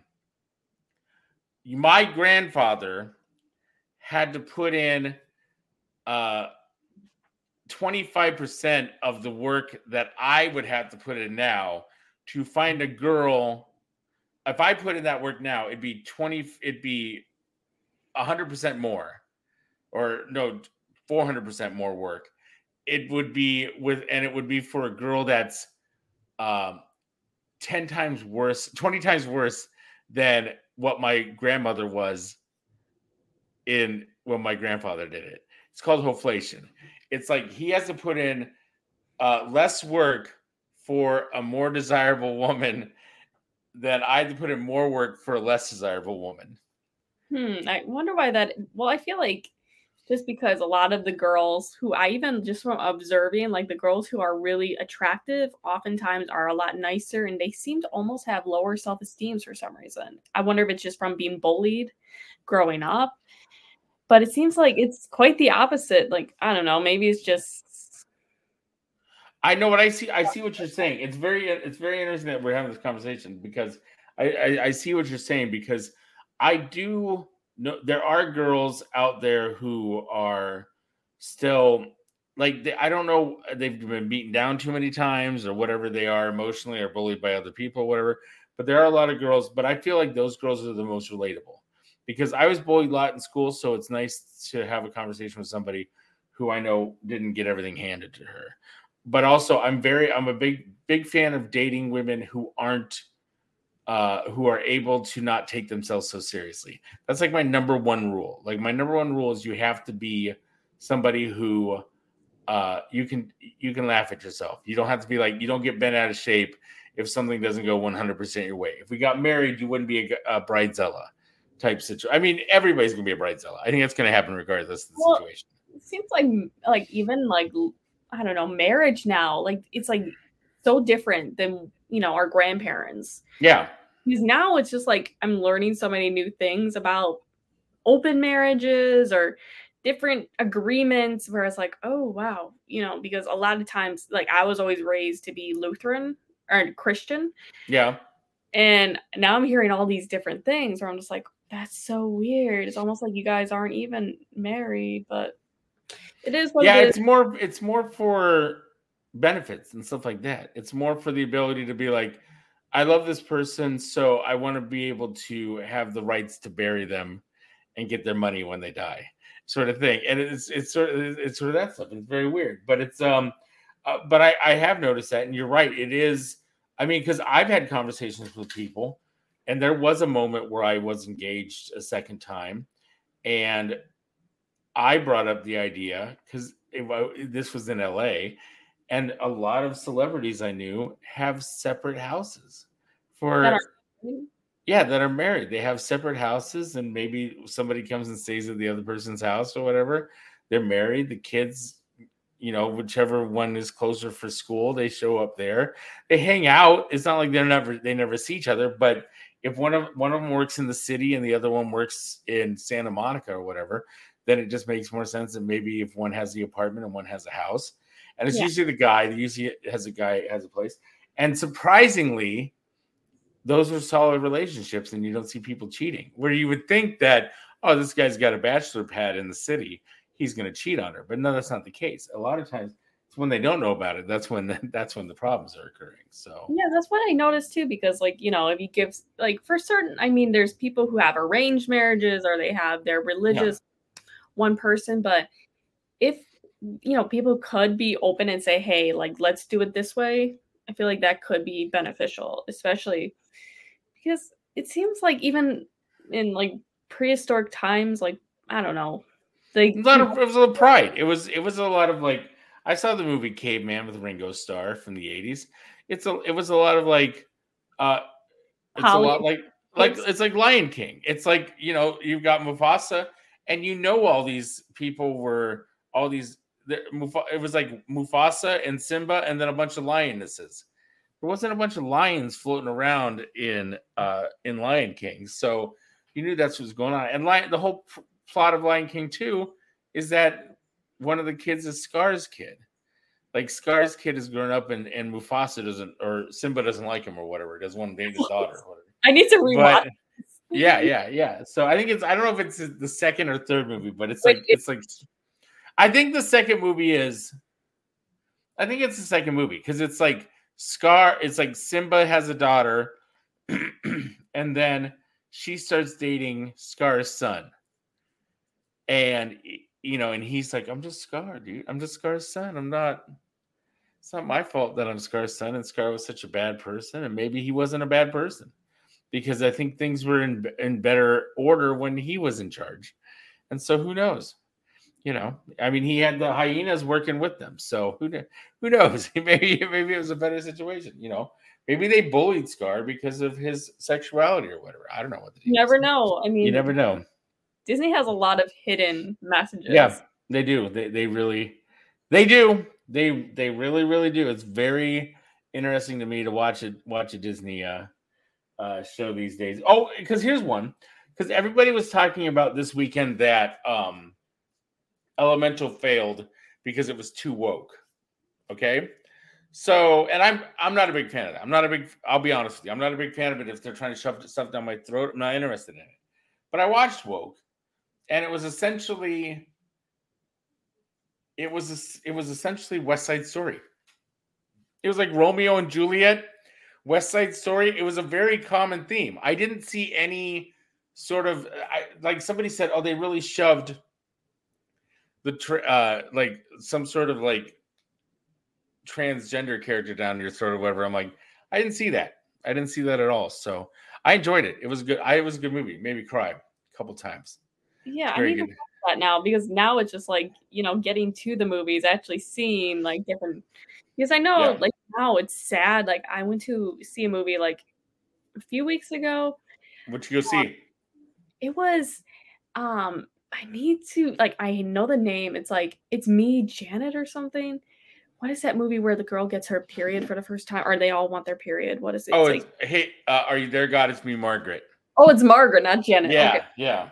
my grandfather had to put in uh, twenty-five percent of the work that I would have to put in now to find a girl. If I put in that work now, it'd be twenty, it'd be one hundred percent more, or no, four hundred percent more work. It would be with, and it would be for a girl that's um, ten times worse, twenty times worse than what my grandmother was in when my grandfather did it. It's called hoflation. It's like he has to put in uh, less work for a more desirable woman than I had to put in more work for a less desirable woman. Hmm, I wonder why that well, I feel like just because a lot of the girls who I even just from observing, like the girls who are really attractive oftentimes are a lot nicer and they seem to almost have lower self-esteem for some reason. I wonder if it's just from being bullied growing up, but it seems like it's quite the opposite. Like, I don't know, maybe it's just I know what I see. I see what you're saying. It's very, it's very interesting that we're having this conversation because I, I, I see what you're saying because I do know there are girls out there who are still like they, I don't know, they've been beaten down too many times or whatever they are emotionally or bullied by other people, or whatever. But there are a lot of girls, but I feel like those girls are the most relatable because I was bullied a lot in school, so it's nice to have a conversation with somebody who I know didn't get everything handed to her. But also I'm very I'm a big big fan of dating women who aren't uh, who are able to not take themselves so seriously. That's like my number one rule. Like my number one rule is you have to be somebody who uh, you can you can laugh at yourself. You don't have to be like, you don't get bent out of shape if something doesn't go one hundred percent your way. If we got married, you wouldn't be a, a bridezilla type situation. I mean, everybody's gonna be a bridezilla. I think that's gonna happen regardless of the well, situation. It seems like like even like I don't know, marriage now, like it's like so different than, you know, our grandparents. Yeah. Because now it's just like I'm learning so many new things about open marriages or different agreements where it's like, oh wow, you know, because a lot of times like I was always raised to be Lutheran or Christian. Yeah. And now I'm hearing all these different things where I'm just like, that's so weird. It's almost like you guys aren't even married, but it is what yeah, it is. it's more it's more for benefits and stuff like that. It's more for the ability to be like, I love this person, so I want to be able to have the rights to bury them and get their money when they die, sort of thing. And it's it's sort of it's sort of that stuff. It's very weird, but it's um, uh, but I I have noticed that, and you're right. It is. I mean, because I've had conversations with people, and there was a moment where I was engaged a second time, and I brought up the idea because this was in L A, and a lot of celebrities I knew have separate houses for That are- yeah that are married. They have separate houses, and maybe somebody comes and stays at the other person's house or whatever. They're married. The kids, you know, whichever one is closer for school, they show up there. They hang out. It's not like they're never they never see each other. But if one of one of them works in the city and the other one works in Santa Monica or whatever, then it just makes more sense than maybe if one has the apartment and one has a house. And it's yeah. usually the guy that usually has a guy has a place. And surprisingly, those are solid relationships, and you don't see people cheating. Where you would think that, oh, this guy's got a bachelor pad in the city, he's going to cheat on her. But no, that's not the case. A lot of times, it's when they don't know about it. That's when the, that's when the problems are occurring. So yeah, that's what I noticed too. Because like, you know, if you give like for certain, I mean, there's people who have arranged marriages or they have their religious yeah. one person. But if you know, people could be open and say, hey, like, let's do it this way. I feel like that could be beneficial, especially because it seems like even in like prehistoric times, like, I don't know. Like, a lot of, it was a lot of pride. It was, it was a lot of like, I saw the movie Caveman with Ringo Starr from the eighties. It's a, it was a lot of like, uh, it's Holly. a lot like, like, it's like Lion King. It's like, you know, you've got Mufasa and you know, all these people were all these, it was like Mufasa and Simba and then a bunch of lionesses. There wasn't a bunch of lions floating around in uh, in Lion King. So you knew that's what was going on. And Lion, the whole p- plot of Lion King two is that one of the kids is Scar's kid. Like Scar's kid is grown up and, and Mufasa doesn't, or Simba doesn't like him or whatever. Doesn't want to date his daughter or whatever. I need to rewatch. But, yeah, yeah, yeah. So I think it's, I don't know if it's the second or third movie, but it's like, it's like, I think the second movie is, I think it's the second movie because it's like Scar, it's like Simba has a daughter and then she starts dating Scar's son. And, you know, and he's like, I'm just Scar, dude. I'm just Scar's son. I'm not, it's not my fault that I'm Scar's son and Scar was such a bad person. And maybe he wasn't a bad person because I think things were in, in better order when he was in charge. And so who knows? You know, I mean, he had the hyenas working with them, so who who knows? maybe maybe it was a better situation. You know, maybe they bullied Scar because of his sexuality or whatever. I don't know what. You never know. I mean, you never know. Disney has a lot of hidden messages. Yeah, they do. They they really, they do. They they really really do. It's very interesting to me to watch it watch a Disney uh, uh, show these days. Oh, because here's one. Because everybody was talking about this weekend that. Um, Elemental failed because it was too woke. Okay. So, and I'm, I'm not a big fan of that. I'm not a big, I'll be honest with you. I'm not a big fan of it. If they're trying to shove stuff down my throat, I'm not interested in it, but I watched Woke and it was essentially, it was, it was essentially West Side Story. It was like Romeo and Juliet, West Side Story. It was a very common theme. I didn't see any sort of, I, like somebody said, oh, they really shoved the tra- uh, like some sort of like transgender character down your throat or whatever. I'm like, I didn't see that. I didn't see that at all. So I enjoyed it. It was good. I it was a good movie. Made me cry a couple times. Yeah, I Very need to good. watch that now because now it's just like, you know, getting to the movies, actually seeing like different because I know Yeah. like now it's sad. Like I went to see a movie like a few weeks ago. What you go see? It was um I need to like I know the name. It's like It's Me, Janet or something. What is that movie where the girl gets her period for the first time or they all want their period? What is it? Oh, It's it's like hey, uh, are you there, God? It's me, Margaret. Oh, it's Margaret, not Janet. Yeah, Okay. yeah.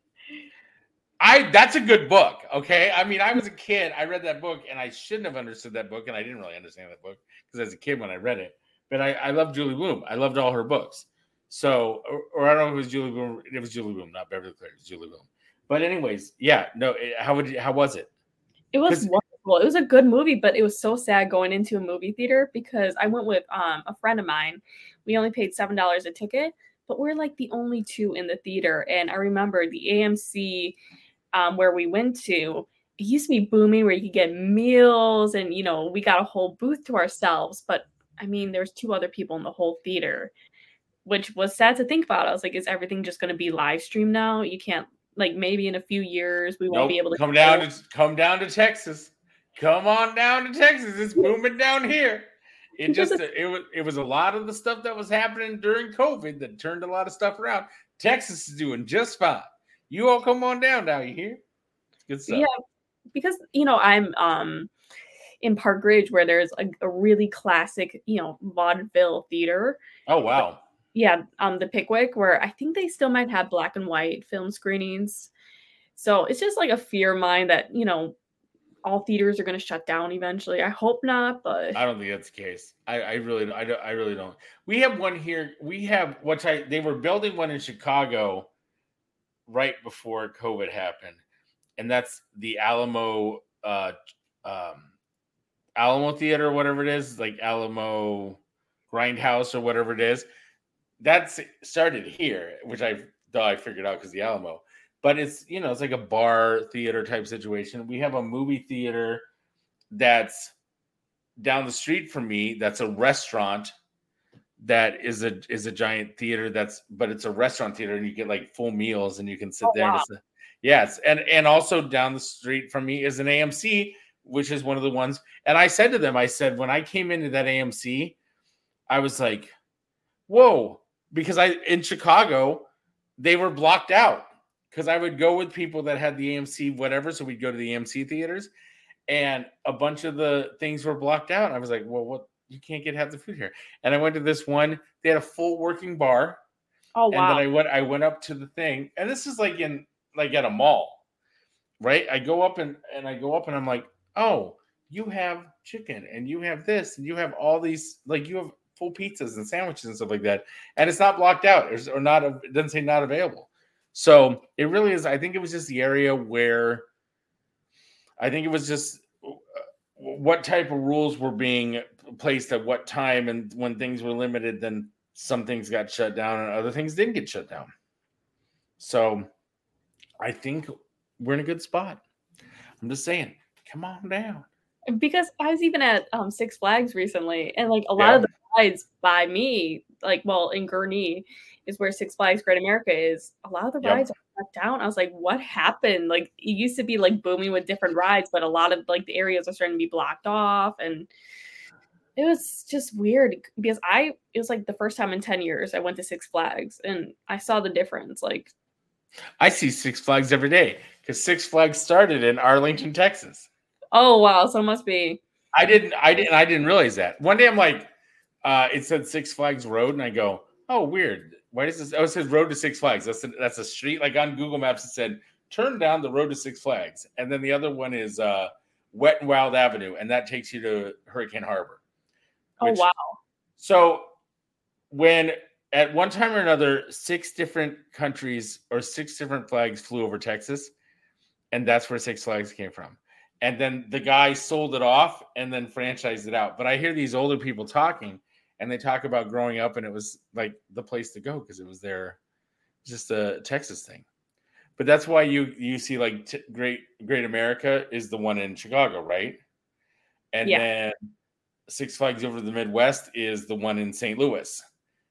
I that's a good book. Okay, I mean, I was a kid. I read that book, and I shouldn't have understood that book, and I didn't really understand that book because as a kid when I read it. But I, I love Julie Bloom. I loved all her books. So, or, or I don't know if it was Julie Bloom. It was Julie Bloom, not Beverly Clear. It was Julie Bloom. But anyways, yeah. No, it, how would you, how was it? It was 'Cause- wonderful. It was a good movie, but it was so sad going into a movie theater because I went with um, a friend of mine. We only paid seven dollars a ticket, but we're like the only two in the theater. And I remember the A M C um, where we went to, it used to be booming where you could get meals and, you know, we got a whole booth to ourselves. But I mean, there's two other people in the whole theater, which was sad to think about. I was like, is everything just going to be live streamed now? You can't, like, maybe in a few years we won't Nope. be able to come down to come down to Texas. Come on down to Texas. It's booming down here. It just it was it was a lot of the stuff that was happening during COVID that turned a lot of stuff around. Texas is doing just fine. You all come on down now. You hear? It's good stuff. Yeah, because you know I'm um in Park Ridge where there's a, a really classic, you know, vaudeville theater. Oh wow. Yeah, um, the Pickwick, where I think they still might have black and white film screenings. So it's just like a fear of mine that, you know, all theaters are going to shut down eventually. I hope not, but I don't think that's the case. I, I really, I, don't, I really don't. We have one here. We have what I they were building one in Chicago right before COVID happened, and that's the Alamo, uh, um, Alamo Theater, or whatever it is, like Alamo Grindhouse or whatever it is. That's started here, which I thought I figured out because the Alamo. But it's, you know, it's like a bar theater type situation. We have a movie theater that's down the street from me. That's a restaurant that is a is a giant theater. That's but it's a restaurant theater, and you get like full meals, and you can sit Oh, there. wow. And yes, and and also down the street from me is an A M C, which is one of the ones. And I said to them, I said when I came into that A M C, I was like, "Whoa!" Because I in Chicago, they were blocked out. Because I would go with people that had the A M C whatever, so we'd go to the A M C theaters, and a bunch of the things were blocked out. And I was like, "Well, what? You can't get half the food here." And I went to this one; they had a full working bar. oh And wow. then I went, I went up to the thing, and this is like in like at a mall, right? I go up and and I go up and I'm like, "Oh, you have chicken, and you have this, and you have all these, like you have full pizzas and sandwiches and stuff like that, and it's not blocked out, it's, or not. It doesn't say not available." So it really is. I think it was just the area where I think it was just what type of rules were being placed at what time, and when things were limited, then some things got shut down and other things didn't get shut down. So I think we're in a good spot. I'm just saying, come on down. Because I was even at um, Six Flags recently, and like a lot Yeah. of the rides by me, like well in Gurnee is where Six Flags Great America is. A lot of the Yep. rides are shut down. I was like, what happened? Like it used to be like booming with different rides, but a lot of like the areas are starting to be blocked off, and it was just weird because I it was like the first time in ten years I went to Six Flags, and I saw the difference. Like I see Six Flags every day because Six Flags started in Arlington, Texas. oh wow, so it must be I didn't, I didn't, I didn't realize that. One day I'm like, uh, it said Six Flags Road, and I go, oh, weird. Why does this? Oh, it says Road to Six Flags. That's a, that's a street. Like on Google Maps, it said turn down the Road to Six Flags, and then the other one is uh, Wet and Wild Avenue, and that takes you to Hurricane Harbor. oh which- wow. So when at one time or another, six different countries or six different flags flew over Texas, and that's where Six Flags came from. And then the guy sold it off and then franchised it out. But I hear these older people talking, and they talk about growing up, and it was like the place to go because it was their just a Texas thing. But that's why you you see like t- Great Great America is the one in Chicago, right? And Yeah. then Six Flags over the Midwest is the one in Saint Louis.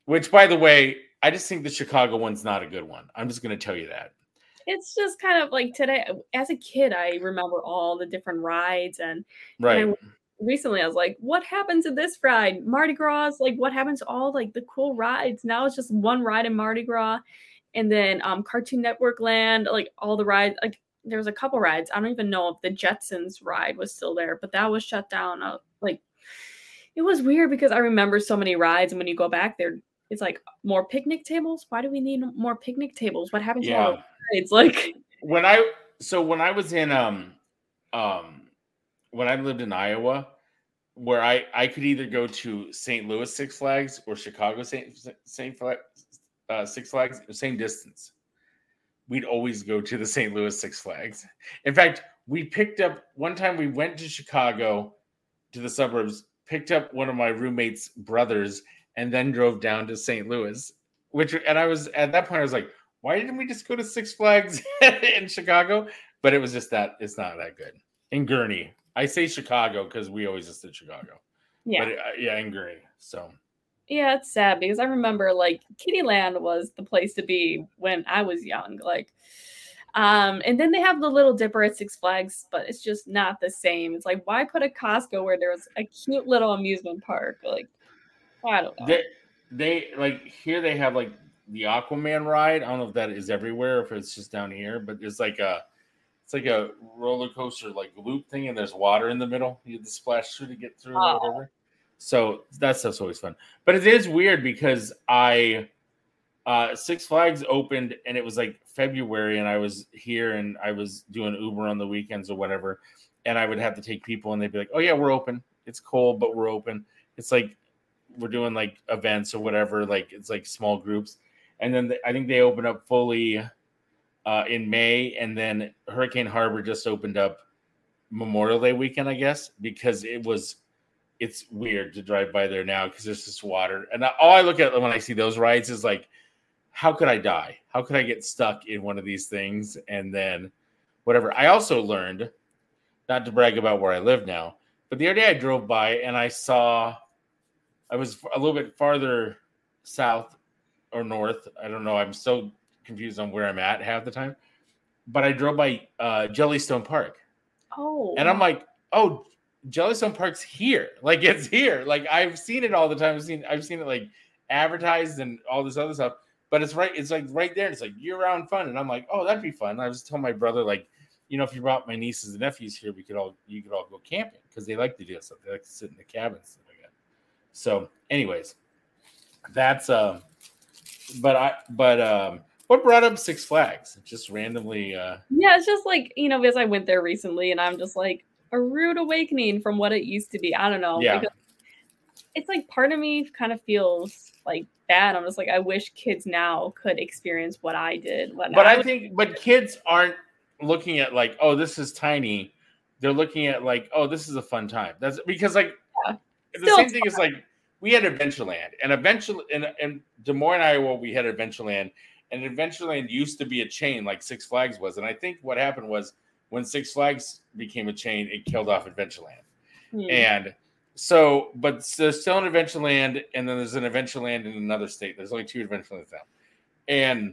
Which, by the way, I just think the Chicago one's not a good one. I'm just going to tell you that. It's just kind of like today. As a kid, I remember all the different rides, and right. And I, recently, I was like, "What happens to this ride? Mardi Gras? Like, what happens to all like the cool rides? Now it's just one ride in Mardi Gras, and then um, Cartoon Network Land, like all the rides. Like, there was a couple rides. I don't even know if the Jetsons ride was still there, but that was shut down. Uh, like, it was weird because I remember so many rides, and when you go back there, it's like more picnic tables. Why do we need more picnic tables? What happened to yeah. all the rides? Like, when I so when I was in um um when I lived in Iowa, where I I could either go to Saint Louis Six Flags or Chicago Saint Saint Flag, uh, Six Flags, same distance. We'd always go to the Saint Louis Six Flags. In fact, we picked up one time. We went to Chicago, to the suburbs, picked up one of my roommate's brothers, and then drove down to Saint Louis. Which, and I was at that point, I was like, why didn't we just go to Six Flags in Chicago? But it was just that it's not that good. In Gurnee, I say Chicago because we always just did Chicago. Yeah, but it, uh, yeah, in Gurnee. So yeah, it's sad because I remember like Kittyland was the place to be when I was young. Like, um, and then they have the Little Dipper at Six Flags, but it's just not the same. It's like, why put a Costco where there's a cute little amusement park? Like, I don't know. They, they like here they have like the Aquaman ride. I don't know if that is everywhere, if it's just down here, but there's like a, it's like a roller coaster like loop thing, and there's water in the middle. You have to splash through to get through Oh. or whatever. So that stuff's always fun. But it is weird because I, uh, Six Flags opened and it was like February, and I was here and I was doing Uber on the weekends or whatever, and I would have to take people, and they'd be like, "Oh yeah, we're open. It's cold, but we're open." It's like we're doing like events or whatever. Like it's like small groups. And then the, I think they opened up fully uh, in May, and then Hurricane Harbor just opened up Memorial Day weekend, I guess, because it was, it's weird to drive by there now because there's just water. And all I look at when I see those rides is like, how could I die? How could I get stuck in one of these things? And then whatever. I also learned, not to brag about where I live now, but the other day I drove by and I saw, I was a little bit farther south or north. I don't know. I'm so confused on where I'm at half the time. But I drove by uh, Jellystone Park. Oh. And I'm like, oh, Jellystone Park's here. Like, it's here. Like, I've seen it all the time. I've seen I've seen it, like, advertised and all this other stuff. But it's right. It's, like, right there. And it's, like, year-round fun. And I'm like, oh, that'd be fun. And I was telling my brother, like, you know, if you brought my nieces and nephews here, we could all you could all go camping because they like to do stuff. They like to sit in the cabins, stuff like that. So, anyways, that's um. But I but um. What brought up Six Flags? Just randomly. Uh... Yeah, it's just like, you know, because I went there recently, and I'm just like a rude awakening from what it used to be. I don't know. Yeah. Because it's like part of me kind of feels like bad. I'm just like, I wish kids now could experience what I did. When But I, I was- think, but kids aren't looking at like, oh, this is tiny. They're looking at like, oh, this is a fun time. That's because like Yeah. the Still same thing is like we had Adventureland, and Adventure in, in Des Moines, Iowa, we had Adventureland, and Adventureland used to be a chain like Six Flags was, and I think what happened was when Six Flags became a chain, it killed off Adventureland, Hmm. and so, but there's still an Adventureland, and then there's an Adventureland in another state. There's only two Adventurelands now, and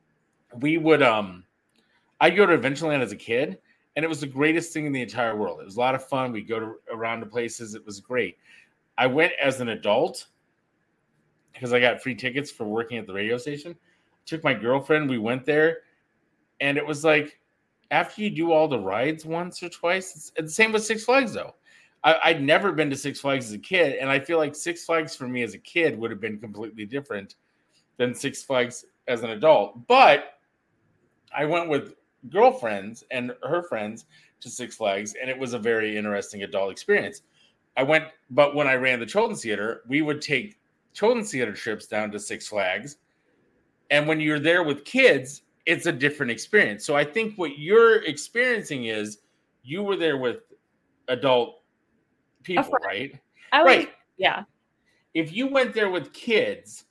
we would um. I'd go to Adventureland as a kid, and it was the greatest thing in the entire world. It was a lot of fun. We'd go to around to places. It was great. I went as an adult because I got free tickets for working at the radio station. Took my girlfriend. We went there, and it was like after you do all the rides once or twice, it's, it's the same with Six Flags, though. I, I'd never been to Six Flags as a kid, and I feel like Six Flags for me as a kid would have been completely different than Six Flags as an adult. But I went with girlfriends and her friends to Six Flags, and it was a very interesting adult experience. I went, but when I ran the children's theater, we would take children's theater trips down to Six Flags, and when you're there with kids, it's a different experience. So I think what you're experiencing is you were there with adult people, friend. right? I was, Right. Yeah. If you went there with kids,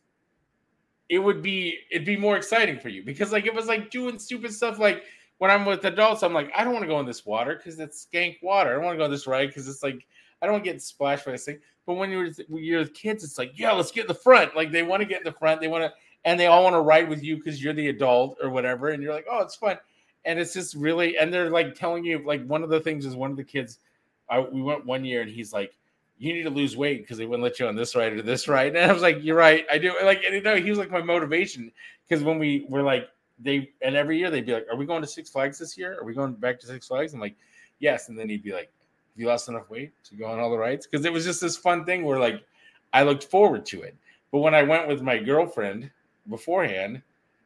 it would be it'd be more exciting for you because like it was like doing stupid stuff. Like when I'm with adults, I'm like, I don't want to go in this water because it's skank water. I don't want to go on this ride because it's like I don't want to get splashed by this thing. But when you're when you're with kids, it's like, yeah, let's get in the front. Like they want to get in the front. They want to, and they all want to ride with you because you're the adult or whatever. And you're like, oh, it's fun. And it's just really, and they're like telling you, like one of the things is one of the kids, I, we went one year and he's like, you need to lose weight because they wouldn't let you on this ride or this ride. And I was like, you're right. I do. Like, and you know, he was like my motivation because when we were like, they, and every year they'd be like, are we going to Six Flags this year? Are we going back to Six Flags? I'm like, yes. And then he'd be like, have you lost enough weight to go on all the rides? Because it was just this fun thing where like, I looked forward to it. But when I went with my girlfriend beforehand,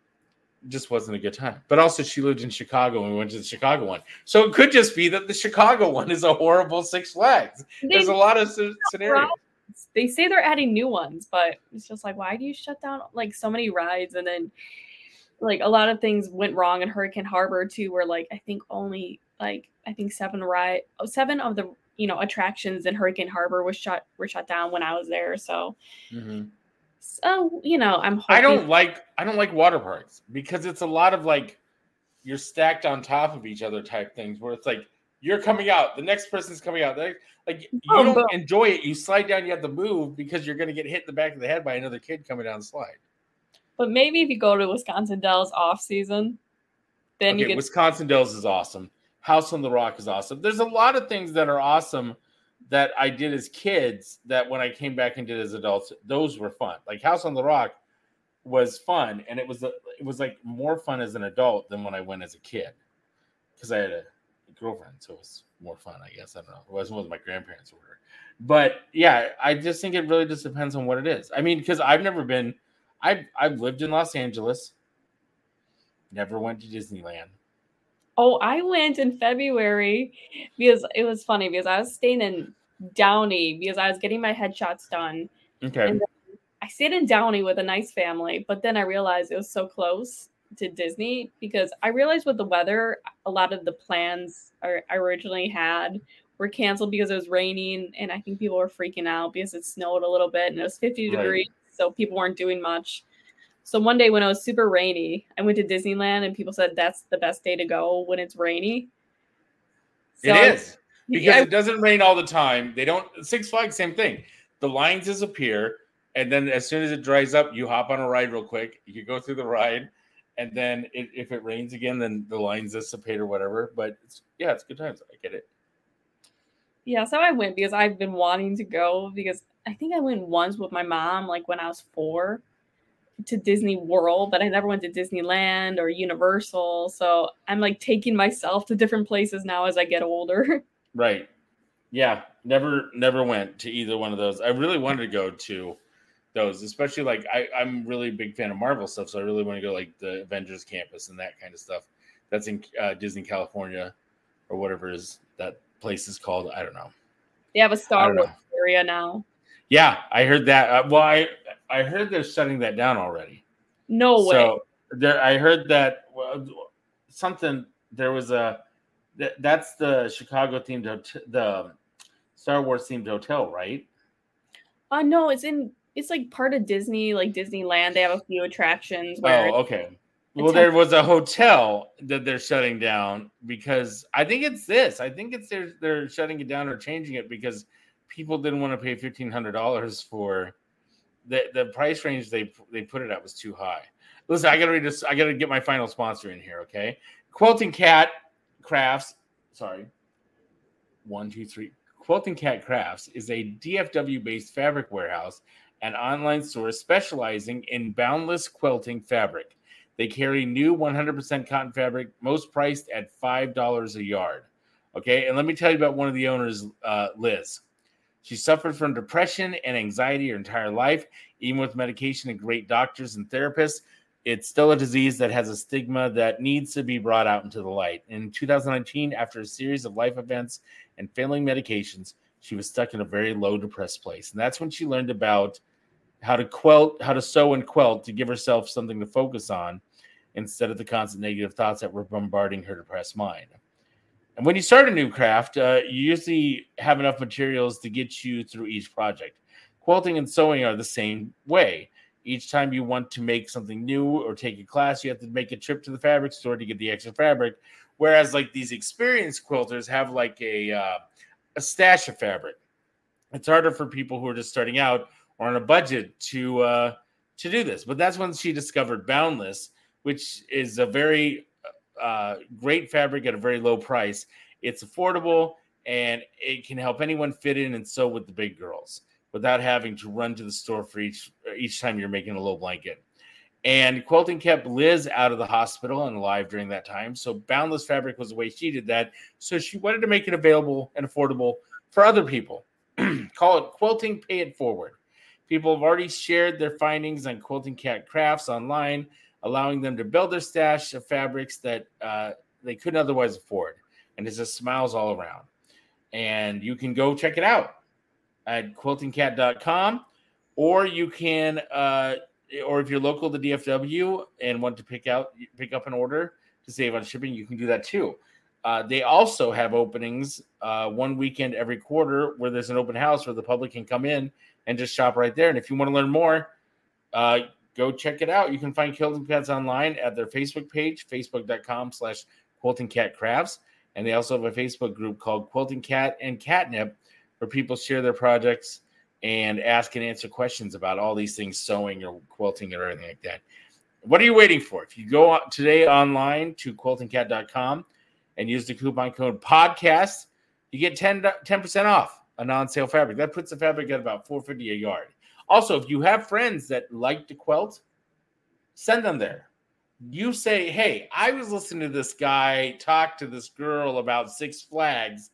it just wasn't a good time. But also she lived in Chicago and we went to the Chicago one. So it could just be that the Chicago one is a horrible Six Flags. They, There's a lot of scenarios. They say they're adding new ones, but it's just like, why do you shut down like so many rides? And then like a lot of things went wrong in Hurricane Harbor too, where like I think only like I think seven ride oh, seven of the you know attractions in Hurricane Harbor was shut were shut down when I was there. So mm-hmm. So, you know, I'm hoping. I don't like I don't like water parks because it's a lot of like you're stacked on top of each other type things where it's like you're coming out, the next person's coming out. They're, like you oh, don't but, enjoy it. You slide down, you have to move because you're going to get hit in the back of the head by another kid coming down the slide. But maybe if you go to Wisconsin Dells off season, then okay, you get Wisconsin Dells is awesome. House on the Rock is awesome. There's a lot of things that are awesome that I did as kids that when I came back and did as adults, those were fun. Like House on the Rock was fun, and it was it was like more fun as an adult than when I went as a kid because I had a girlfriend, so it was more fun, I guess. I don't know. It wasn't with my grandparents or whatever. But yeah, I just think it really just depends on what it is. I mean, because I've never been, I've I've lived in Los Angeles, never went to Disneyland. Oh, I went in February because it was funny because I was staying in Downey because I was getting my headshots done. Okay. And I stayed in Downey with a nice family, but then I realized it was so close to Disney because I realized with the weather, a lot of the plans I originally had were canceled because it was raining, and I think people were freaking out because it snowed a little bit and it was fifty right. degrees, so people weren't doing much. So one day when it was super rainy, I went to Disneyland and people said that's the best day to go when it's rainy. So, it is because I, it doesn't rain all the time. They don't Six Flags, same thing. The lines disappear, and then as soon as it dries up, you hop on a ride real quick. You go through the ride, and then it, if it rains again, then the lines dissipate or whatever. But it's, yeah, it's good times. I get it. Yeah, so I went because I've been wanting to go because I think I went once with my mom, like when I was four. To Disney World, but I never went to Disneyland or Universal. So I'm like taking myself to different places now as I get older. Right. Yeah. Never, never went to either one of those. I really wanted to go to those, especially like I, I'm really a big fan of Marvel stuff. So I really want to go like the Avengers campus and that kind of stuff. That's in uh, Disney, California or whatever is that place is called. I don't know. They have a Star Wars area now. Yeah, I heard that. Uh, well, I I heard they're shutting that down already. No way. So there, I heard that well, something. There was a that, that's the Chicago themed hotel, the Star Wars themed hotel, right? Uh no, it's in. It's like part of Disney, like Disneyland. They have a few attractions. Where oh, okay. Well, there was a hotel that they're shutting down because I think it's this. I think it's they're they're shutting it down or changing it because people didn't want to pay fifteen hundred dollars for the the price range they they put it at was too high. Listen, I gotta read this. I gotta get my final sponsor in here. Okay, Quilting Cat Crafts. Sorry, one, two, three. Quilting Cat Crafts is a D F W-based fabric warehouse and online store specializing in boundless quilting fabric. They carry new one hundred percent cotton fabric, most priced at five dollars a yard. Okay, and let me tell you about one of the owners, uh, Liz. She suffered from depression and anxiety her entire life. Even with medication and great doctors and therapists, it's still a disease that has a stigma that needs to be brought out into the light. In two thousand nineteen, after a series of life events and failing medications, she was stuck in a very low, depressed place. And that's when she learned about how to quilt, how to sew and quilt to give herself something to focus on instead of the constant negative thoughts that were bombarding her depressed mind. And when you start a new craft, uh, you usually have enough materials to get you through each project. Quilting and sewing are the same way. Each time you want to make something new or take a class, you have to make a trip to the fabric store to get the extra fabric. Whereas like these experienced quilters have like a uh, a stash of fabric. it's harder for people who are just starting out or on a budget to uh, to do this. But that's when she discovered Boundless, which is a very uh, great fabric at a very low price. It's affordable, and it can help anyone fit in and sew with the big girls without having to run to the store for each each time you're making a low blanket. And quilting kept Liz out of the hospital and alive during that time. So Boundless fabric was the way she did that. So she wanted to make it available and affordable for other people. Call it Quilting Pay It Forward. People have already shared their findings on Quilting Cat Crafts online, allowing them to build their stash of fabrics that uh, they couldn't otherwise afford. And it's just smiles all around. And you can go check it out at quilting cat dot com, or you can, uh, or if you're local to D F W and want to pick out, pick up an order to save on shipping, you can do that too. Uh, they also have openings uh, one weekend every quarter where there's an open house where the public can come in and just shop right there. And if you want to learn more, uh, go check it out. You can find Quilting Cats online at their Facebook page, facebook dot com slash quilting cat crafts. And they also have a Facebook group called Quilting Cat and Catnip, where people share their projects and ask and answer questions about all these things, sewing or quilting or anything like that. What are you waiting for? If you go today online to quilting cat dot com and use the coupon code podcast, you get ten percent off a non-sale fabric. That puts the fabric at about four dollars and fifty cents a yard. Also, if you have friends that like to quilt, send them there. You say, hey, I was listening to this guy talk to this girl about Six Flags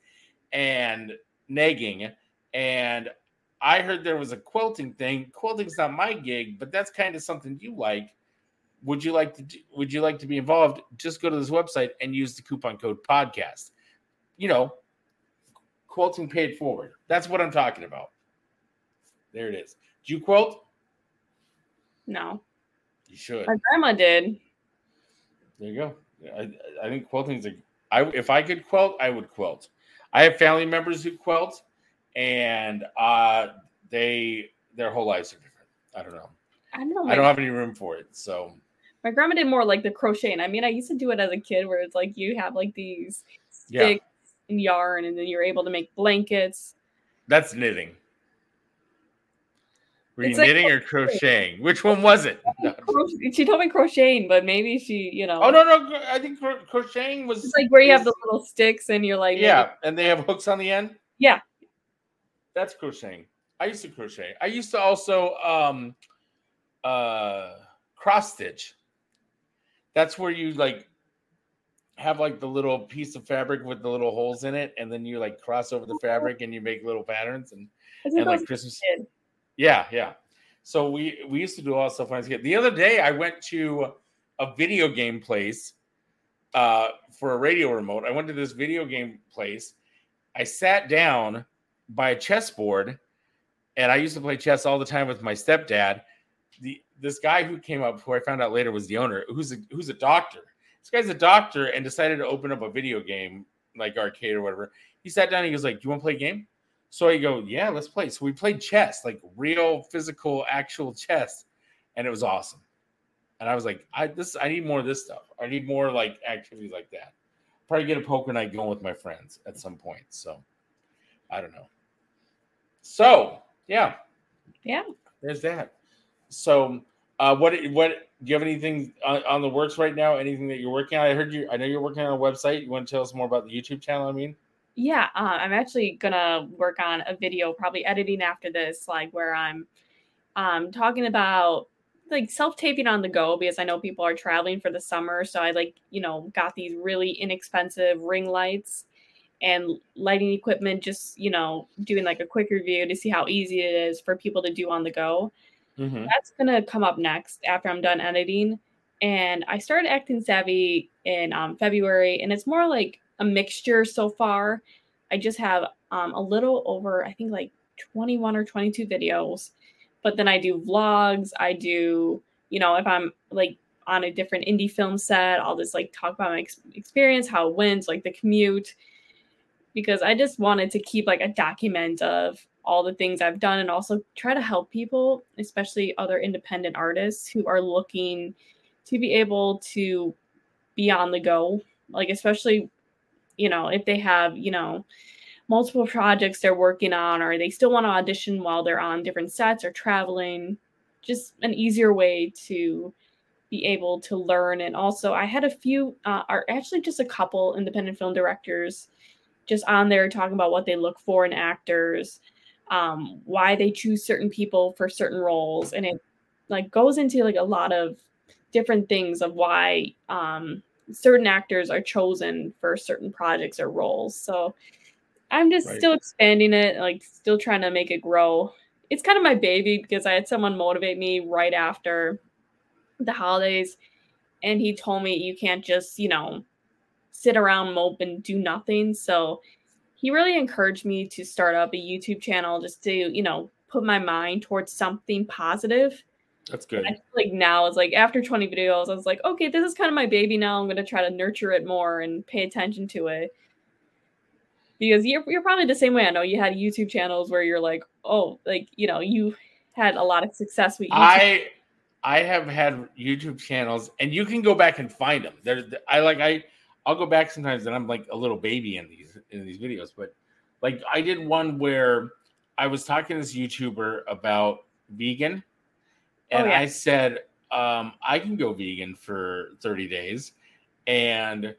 and negging, and I heard there was a quilting thing. Quilting's not my gig, but that's kind of something you like. Would you like to do, would you like to be involved? Just go to this website and use the coupon code podcast. You know, quilting paid forward. That's what I'm talking about. There it is. Do you quilt? No. You should. My grandma did. There you go. I, I think quilting's a. I if I could quilt, I would quilt. I have family members who quilt, and uh, they their whole lives are different. I don't know. I don't know. I don't have any room for it, so. My grandma did more like the crocheting. I mean, I used to do it as a kid, where it's like you have like these sticks Yeah. and yarn, and then you're able to make blankets. That's knitting. Were you It's like knitting or crocheting? Which one was it? No. She told me crocheting, but maybe she, you know. Oh no, no! I think cro- crocheting was. It's like where you have the little sticks and you're like. Yeah, maybe, and they have hooks on the end. Yeah. That's crocheting. I used to crochet. I used to also um, uh, cross stitch. That's where you like have like the little piece of fabric with the little holes in it, and then you like cross over the fabric and you make little patterns and, and like Christmas. Kid. Yeah, yeah. So we we used to do all that stuff when I was a kid. The other day, I went to a video game place uh, for a radio remote. I went to this video game place. I sat down by a chessboard, and I used to play chess all the time with my stepdad. The this guy who came up, who I found out later was the owner, who's a, who's a doctor. This guy's a doctor and decided to open up a video game like arcade or whatever. He sat down and he goes like, "Do you want to play a game?" So I go, "Yeah, let's play." So we played chess, like real physical, actual chess, and it was awesome. And I was like, "I this I need more of this stuff. I need more like activities like that." Probably get a poker night going with my friends at some point. So I don't know. So yeah, yeah, there's that. So uh, what what do you have anything on, on the works right now? Anything that you're working on? I heard you. I know you're working on a website. You want to tell us more about the YouTube channel? I mean. Yeah, uh, I'm actually gonna work on a video, probably editing after this, like where I'm um, talking about like self-taping on the go, because I know people are traveling for the summer. So I like, you know, got these really inexpensive ring lights and lighting equipment, just, you know, doing like a quick review to see how easy it is for people to do on the go. Mm-hmm. That's gonna come up next after I'm done editing. And I started Acting Savvy in um, February, and it's more like a mixture so far. I just have um, a little over, I think like twenty-one or twenty-two videos, but then I do vlogs. I do, you know, if I'm like on a different indie film set, I'll just like talk about my ex- experience, how it went, like the commute, because I just wanted to keep like a document of all the things I've done, and also try to help people, especially other independent artists who are looking to be able to be on the go, like especially, you know, if they have, you know, multiple projects they're working on, or they still want to audition while they're on different sets or traveling. Just an easier way to be able to learn. And also, I had a few, uh, are actually just a couple independent film directors just on there talking about what they look for in actors, um, why they choose certain people for certain roles, and it like goes into like a lot of different things of why um, certain actors are chosen for certain projects or roles. So I'm just Right. still expanding it, like still trying to make it grow. It's kind of my baby because I had someone motivate me right after the holidays, and he told me you can't just, you know, sit around, mope, and do nothing. So he really encouraged me to start up a YouTube channel just to, you know, put my mind towards something positive. That's And good. I feel like now it's like after twenty videos, I was like, okay, this is kind of my baby now. I'm going to try to nurture it more and pay attention to it. Because you're, you're probably the same way. I know you had YouTube channels where you're like, oh, like, you know, you had a lot of success with YouTube. I I have had YouTube channels, and you can go back and find them. There, I like I I'll go back sometimes, and I'm like a little baby in these in these videos. But like I did one where I was talking to this YouTuber about vegan, and Oh, yeah. I said um, I can go vegan for thirty days, and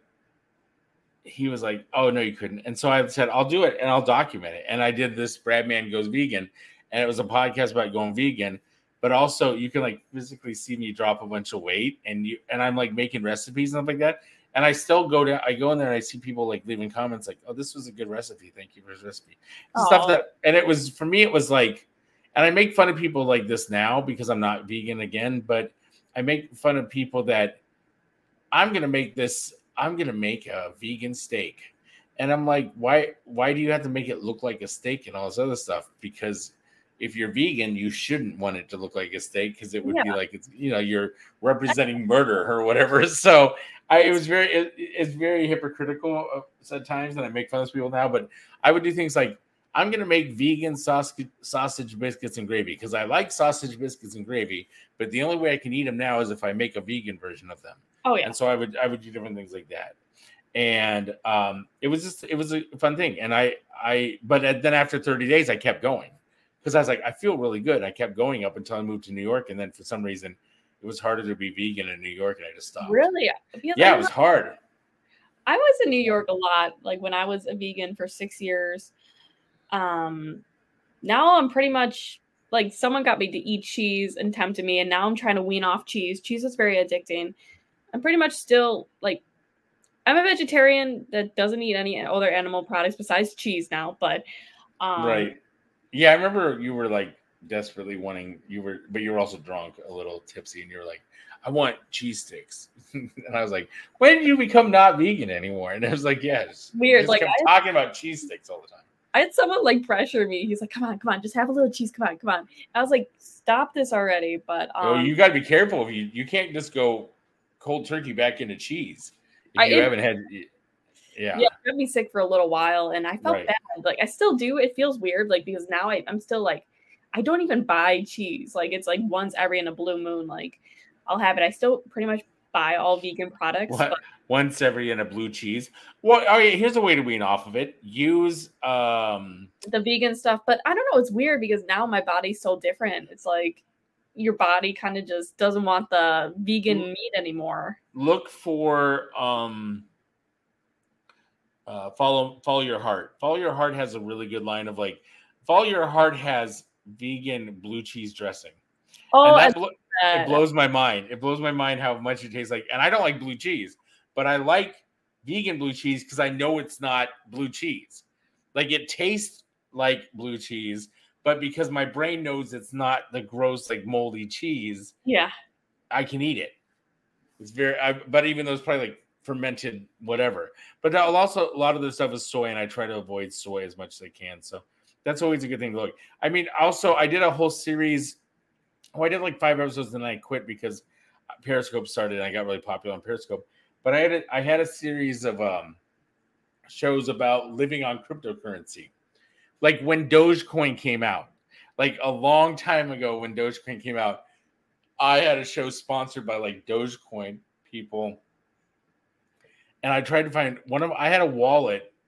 he was like, "Oh no, you couldn't." And so I said, "I'll do it, and I'll document it." And I did this Bradman Goes Vegan, and it was a podcast about going vegan. But also, you can like physically see me drop a bunch of weight, and you and I'm like making recipes and stuff like that. And I still go to I go in there and I see people like leaving comments like, "Oh, this was a good recipe. Thank you for this recipe." Aw. Stuff that, and it was for me, it was like, and I make fun of people like this now because I'm not vegan again, but I make fun of people that I'm gonna make this. I'm gonna make a vegan steak, and I'm like, why? Why do you have to make it look like a steak and all this other stuff? Because if you're vegan, you shouldn't want it to look like a steak because it would Yeah. be like it's you know you're representing murder or whatever. So I it was very it, it's very hypocritical at times, and I make fun of people now. But I would do things like I'm gonna make vegan sausage sausage biscuits and gravy because I like sausage biscuits and gravy. But the only way I can eat them now is if I make a vegan version of them. Oh, yeah. And so I would I would do different things like that. And um, it was just it was a fun thing. And I I but then after thirty days I kept going because I was like I feel really good. I kept going up until I moved to New York, and then for some reason it was harder to be vegan in New York, and I just stopped. Really? Because Yeah, I it was hard. I was in New York a lot, like when I was a vegan for six years. Um, now I'm pretty much like someone got me to eat cheese and tempted me, and now I'm trying to wean off cheese. Cheese is very addicting. I'm pretty much still like I'm a vegetarian that doesn't eat any other animal products besides cheese now, but um, Right. Yeah, I remember you were like desperately wanting you were, but you were also drunk, a little tipsy, and you were like, "I want cheese sticks," and I was like, "When did you become not vegan anymore?" And I was like, "Yes." Yeah, weird. just Like kept I, talking about cheese sticks all the time. I had someone like pressure me. He's like, "Come on, come on, just have a little cheese. Come on, come on." I was like, "Stop this already!" But um, Oh, you got to be careful. If you you can't just go cold turkey back into cheese if I- you it- haven't had. Yeah. yeah, it got me sick for a little while, and I felt Right. bad. Like I still do. It feels weird, like because now I, I'm still like, I don't even buy cheese. Like it's like once every in a blue moon, like I'll have it. I still pretty much buy all vegan products. What? But Once every in a blue cheese. Well, okay, here's a way to wean off of it. Use um the vegan stuff, but I don't know. It's weird because now my body's so different. It's like your body kind of just doesn't want the vegan Mm. meat anymore. look for um uh follow follow your heart. Follow Your Heart has a really good line of like Follow Your Heart has vegan blue cheese dressing. Oh, and that and blo- that- it blows my mind. It blows my mind how much it tastes like. And I don't like blue cheese, but I like vegan blue cheese because I know it's not blue cheese. Like it tastes like blue cheese, but because my brain knows it's not the gross, like moldy cheese, yeah. I can eat it. It's very, I, but even though it's probably like fermented, whatever. But I'll also, a lot of this stuff is soy, and I try to avoid soy as much as I can. So that's always a good thing to look. I mean, also, I did a whole series. Oh, I did like five episodes, and then I quit because Periscope started, and I got really popular on Periscope. But I had a, I had a series of um, shows about living on cryptocurrency. Like when Dogecoin came out, like a long time ago when Dogecoin came out, I had a show sponsored by like Dogecoin people. And I tried to find one of I had a wallet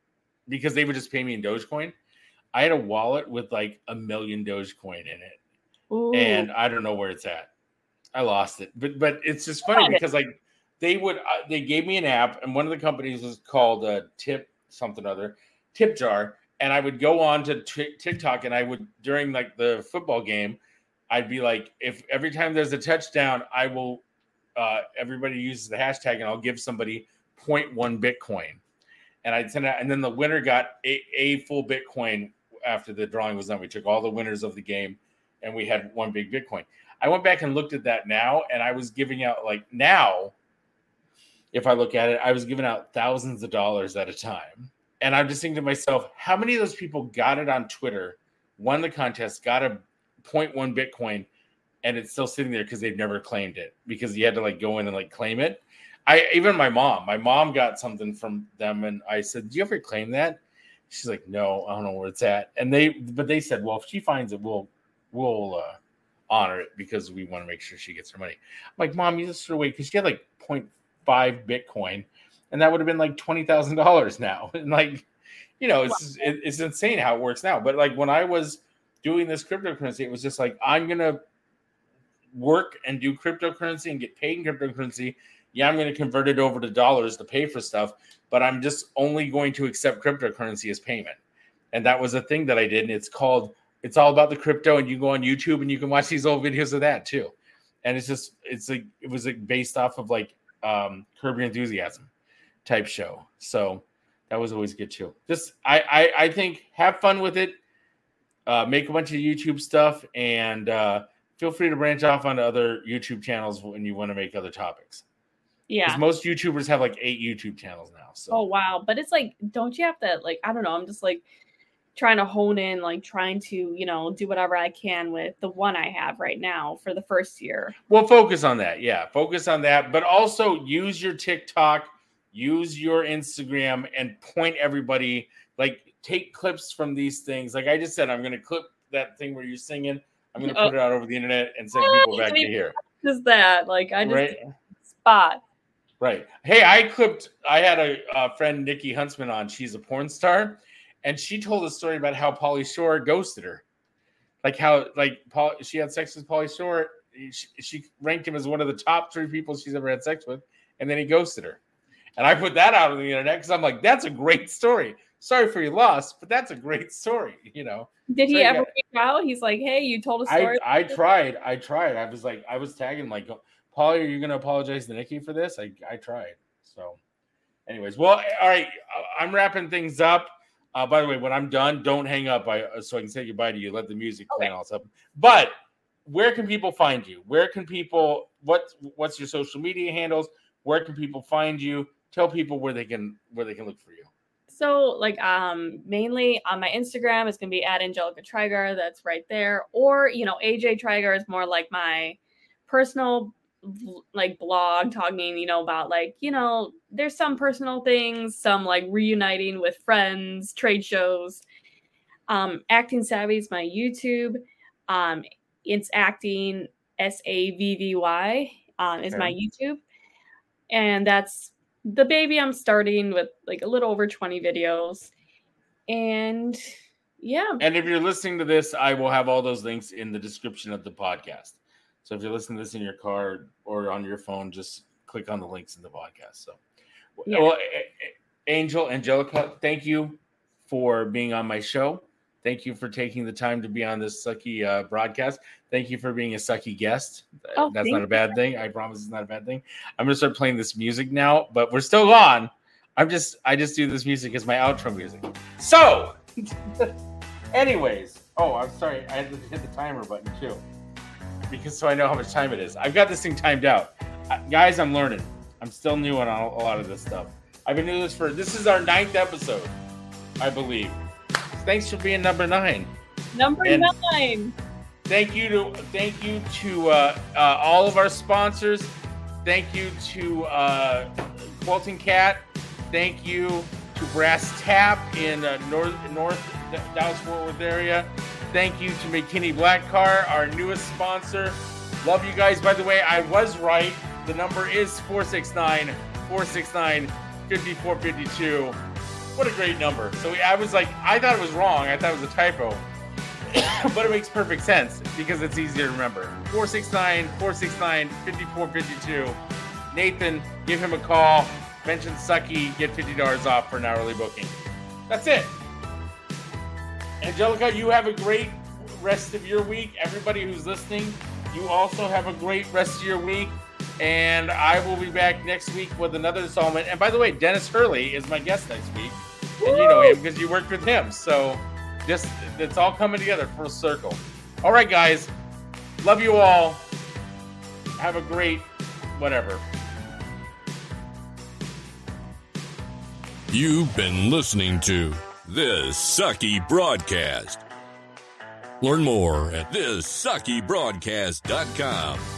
because they would just pay me in Dogecoin. I had a wallet with like a million Dogecoin in it. Ooh. And I don't know where it's at. I lost it. But but it's just funny because like they would uh, they gave me an app, and one of the companies was called uh, Tip something or other, Tip Jar. And I would go on to t- TikTok, and I would, during like the football game, I'd be like, if every time there's a touchdown, I will, uh, everybody uses the hashtag, and I'll give somebody zero point one Bitcoin. And I'd send out, and then the winner got a, a full Bitcoin after the drawing was done. We took all the winners of the game, and we had one big Bitcoin. I went back and looked at that now, and I was giving out, like now, if I look at it, I was giving out thousands of dollars at a time. And I'm just thinking to myself, how many of those people got it on Twitter, won the contest, got a zero point one Bitcoin, and it's still sitting there because they've never claimed it because you had to like go in and like claim it. I even my mom, my mom got something from them, and I said, "Do you ever claim that?" She's like, "No, I don't know where it's at." And they, but they said, "Well, if she finds it, we'll we'll uh, honor it because we want to make sure she gets her money." I'm like, "Mom, you just threw away," because she had like zero point five Bitcoin. And that would have been like twenty thousand dollars now. And like, you know, it's wow. it, it's insane how it works now. But like when I was doing this cryptocurrency, it was just like, I'm going to work and do cryptocurrency and get paid in cryptocurrency. Yeah, I'm going to convert it over to dollars to pay for stuff. But I'm just only going to accept cryptocurrency as payment. And that was a thing that I did. And it's called, it's all about the crypto. And you go on YouTube and you can watch these old videos of that too. And it's just, it's like, it was like based off of like um, Curb Your Enthusiasm type show. So that was always good too. Just I, I I think have fun with it. Uh, make a bunch of YouTube stuff, and uh, feel free to branch off onto other YouTube channels when you want to make other topics. Yeah, because most YouTubers have like eight YouTube channels now. So oh wow, but it's like, don't you have to like I don't know? I'm just like trying to hone in, like trying to you know do whatever I can with the one I have right now for the first year. Well, focus on that. Yeah, focus on that, but also use your TikTok. Use your Instagram and point everybody, like take clips from these things. Like I just said, I'm going to clip that thing where you're singing. I'm going to put oh. it out over the internet and send people back to here. Just that, like I just right? spot. Right. Hey, I clipped, I had a, a friend, Nikki Huntsman on. She's a porn star. And she told a story about how Pauly Shore ghosted her. Like how, like Paul, she had sex with Pauly Shore. She, she ranked him as one of the top three people she's ever had sex with. And then he ghosted her. And I put that out on the internet because I'm like, that's a great story. Sorry for your loss, but that's a great story, you know. Did he so, ever yeah. reach out? He's like, hey, you told a story. I, I tried. I tried. I was like, I was tagging like, Pauly, are you going to apologize to Nikki for this? I, I tried. So anyways, well, all right. I'm wrapping things up. Uh, by the way, when I'm done, don't hang up I, so I can say goodbye to you. Let the music play okay. and all stuff. But where can people find you? Where can people, what, what's your social media handles? Where can people find you? Tell people where they can where they can look for you. So, like, um, mainly on my Instagram, it's gonna be at Angelica Trigar. That's right there. Or you know, A J Trigar is more like my personal like blog, talking you know about like you know, there's some personal things, some like reuniting with friends, trade shows. Um, Acting Savvy is my YouTube. Um, it's acting S A V V Y um, is okay. my YouTube, and that's the baby I'm starting with like a little over twenty videos. And yeah. And if you're listening to this, I will have all those links in the description of the podcast. So if you're listening to this in your car or on your phone, just click on the links in the podcast. So, yeah. Well, Angel, Angelica, thank you for being on my show. Thank you for taking the time to be on this sucky uh, broadcast. Thank you for being a sucky guest. Oh, That's not a bad thing. I promise it's not a bad thing. I'm going to start playing this music now, but we're still on. I'm just, I just do this music as my outro music. So, anyways. Oh, I'm sorry. I had to hit the timer button too, because so I know how much time it is. I've got this thing timed out. Uh, guys, I'm learning. I'm still new on a lot of this stuff. I've been doing this for, this is our ninth episode, I believe. Thanks for being number nine. Number and nine. Thank you to thank you to uh, uh, all of our sponsors. Thank you to uh, Quilting Cat. Thank you to Brass Tap in uh, North North Dallas Fort Worth area. Thank you to McKinney Black Car, our newest sponsor. Love you guys. By the way, I was right. The number is four six nine, four six nine, five four five two. What a great number. So I was like, I thought it was wrong. I thought it was a typo. But it makes perfect sense because it's easy to remember. four six nine, four six nine, five four five two. Nathan, give him a call. Mention Sucky, get fifty dollars off for an hourly booking. That's it. Angelica, you have a great rest of your week. Everybody who's listening, you also have a great rest of your week. And I will be back next week with another installment. And by the way, Dennis Hurley is my guest next week. Woo! And you know him because you worked with him. So just it's all coming together, full circle. All right, guys. Love you all. Have a great whatever. You've been listening to This Sucky Broadcast. Learn more at this sucky broadcast dot com.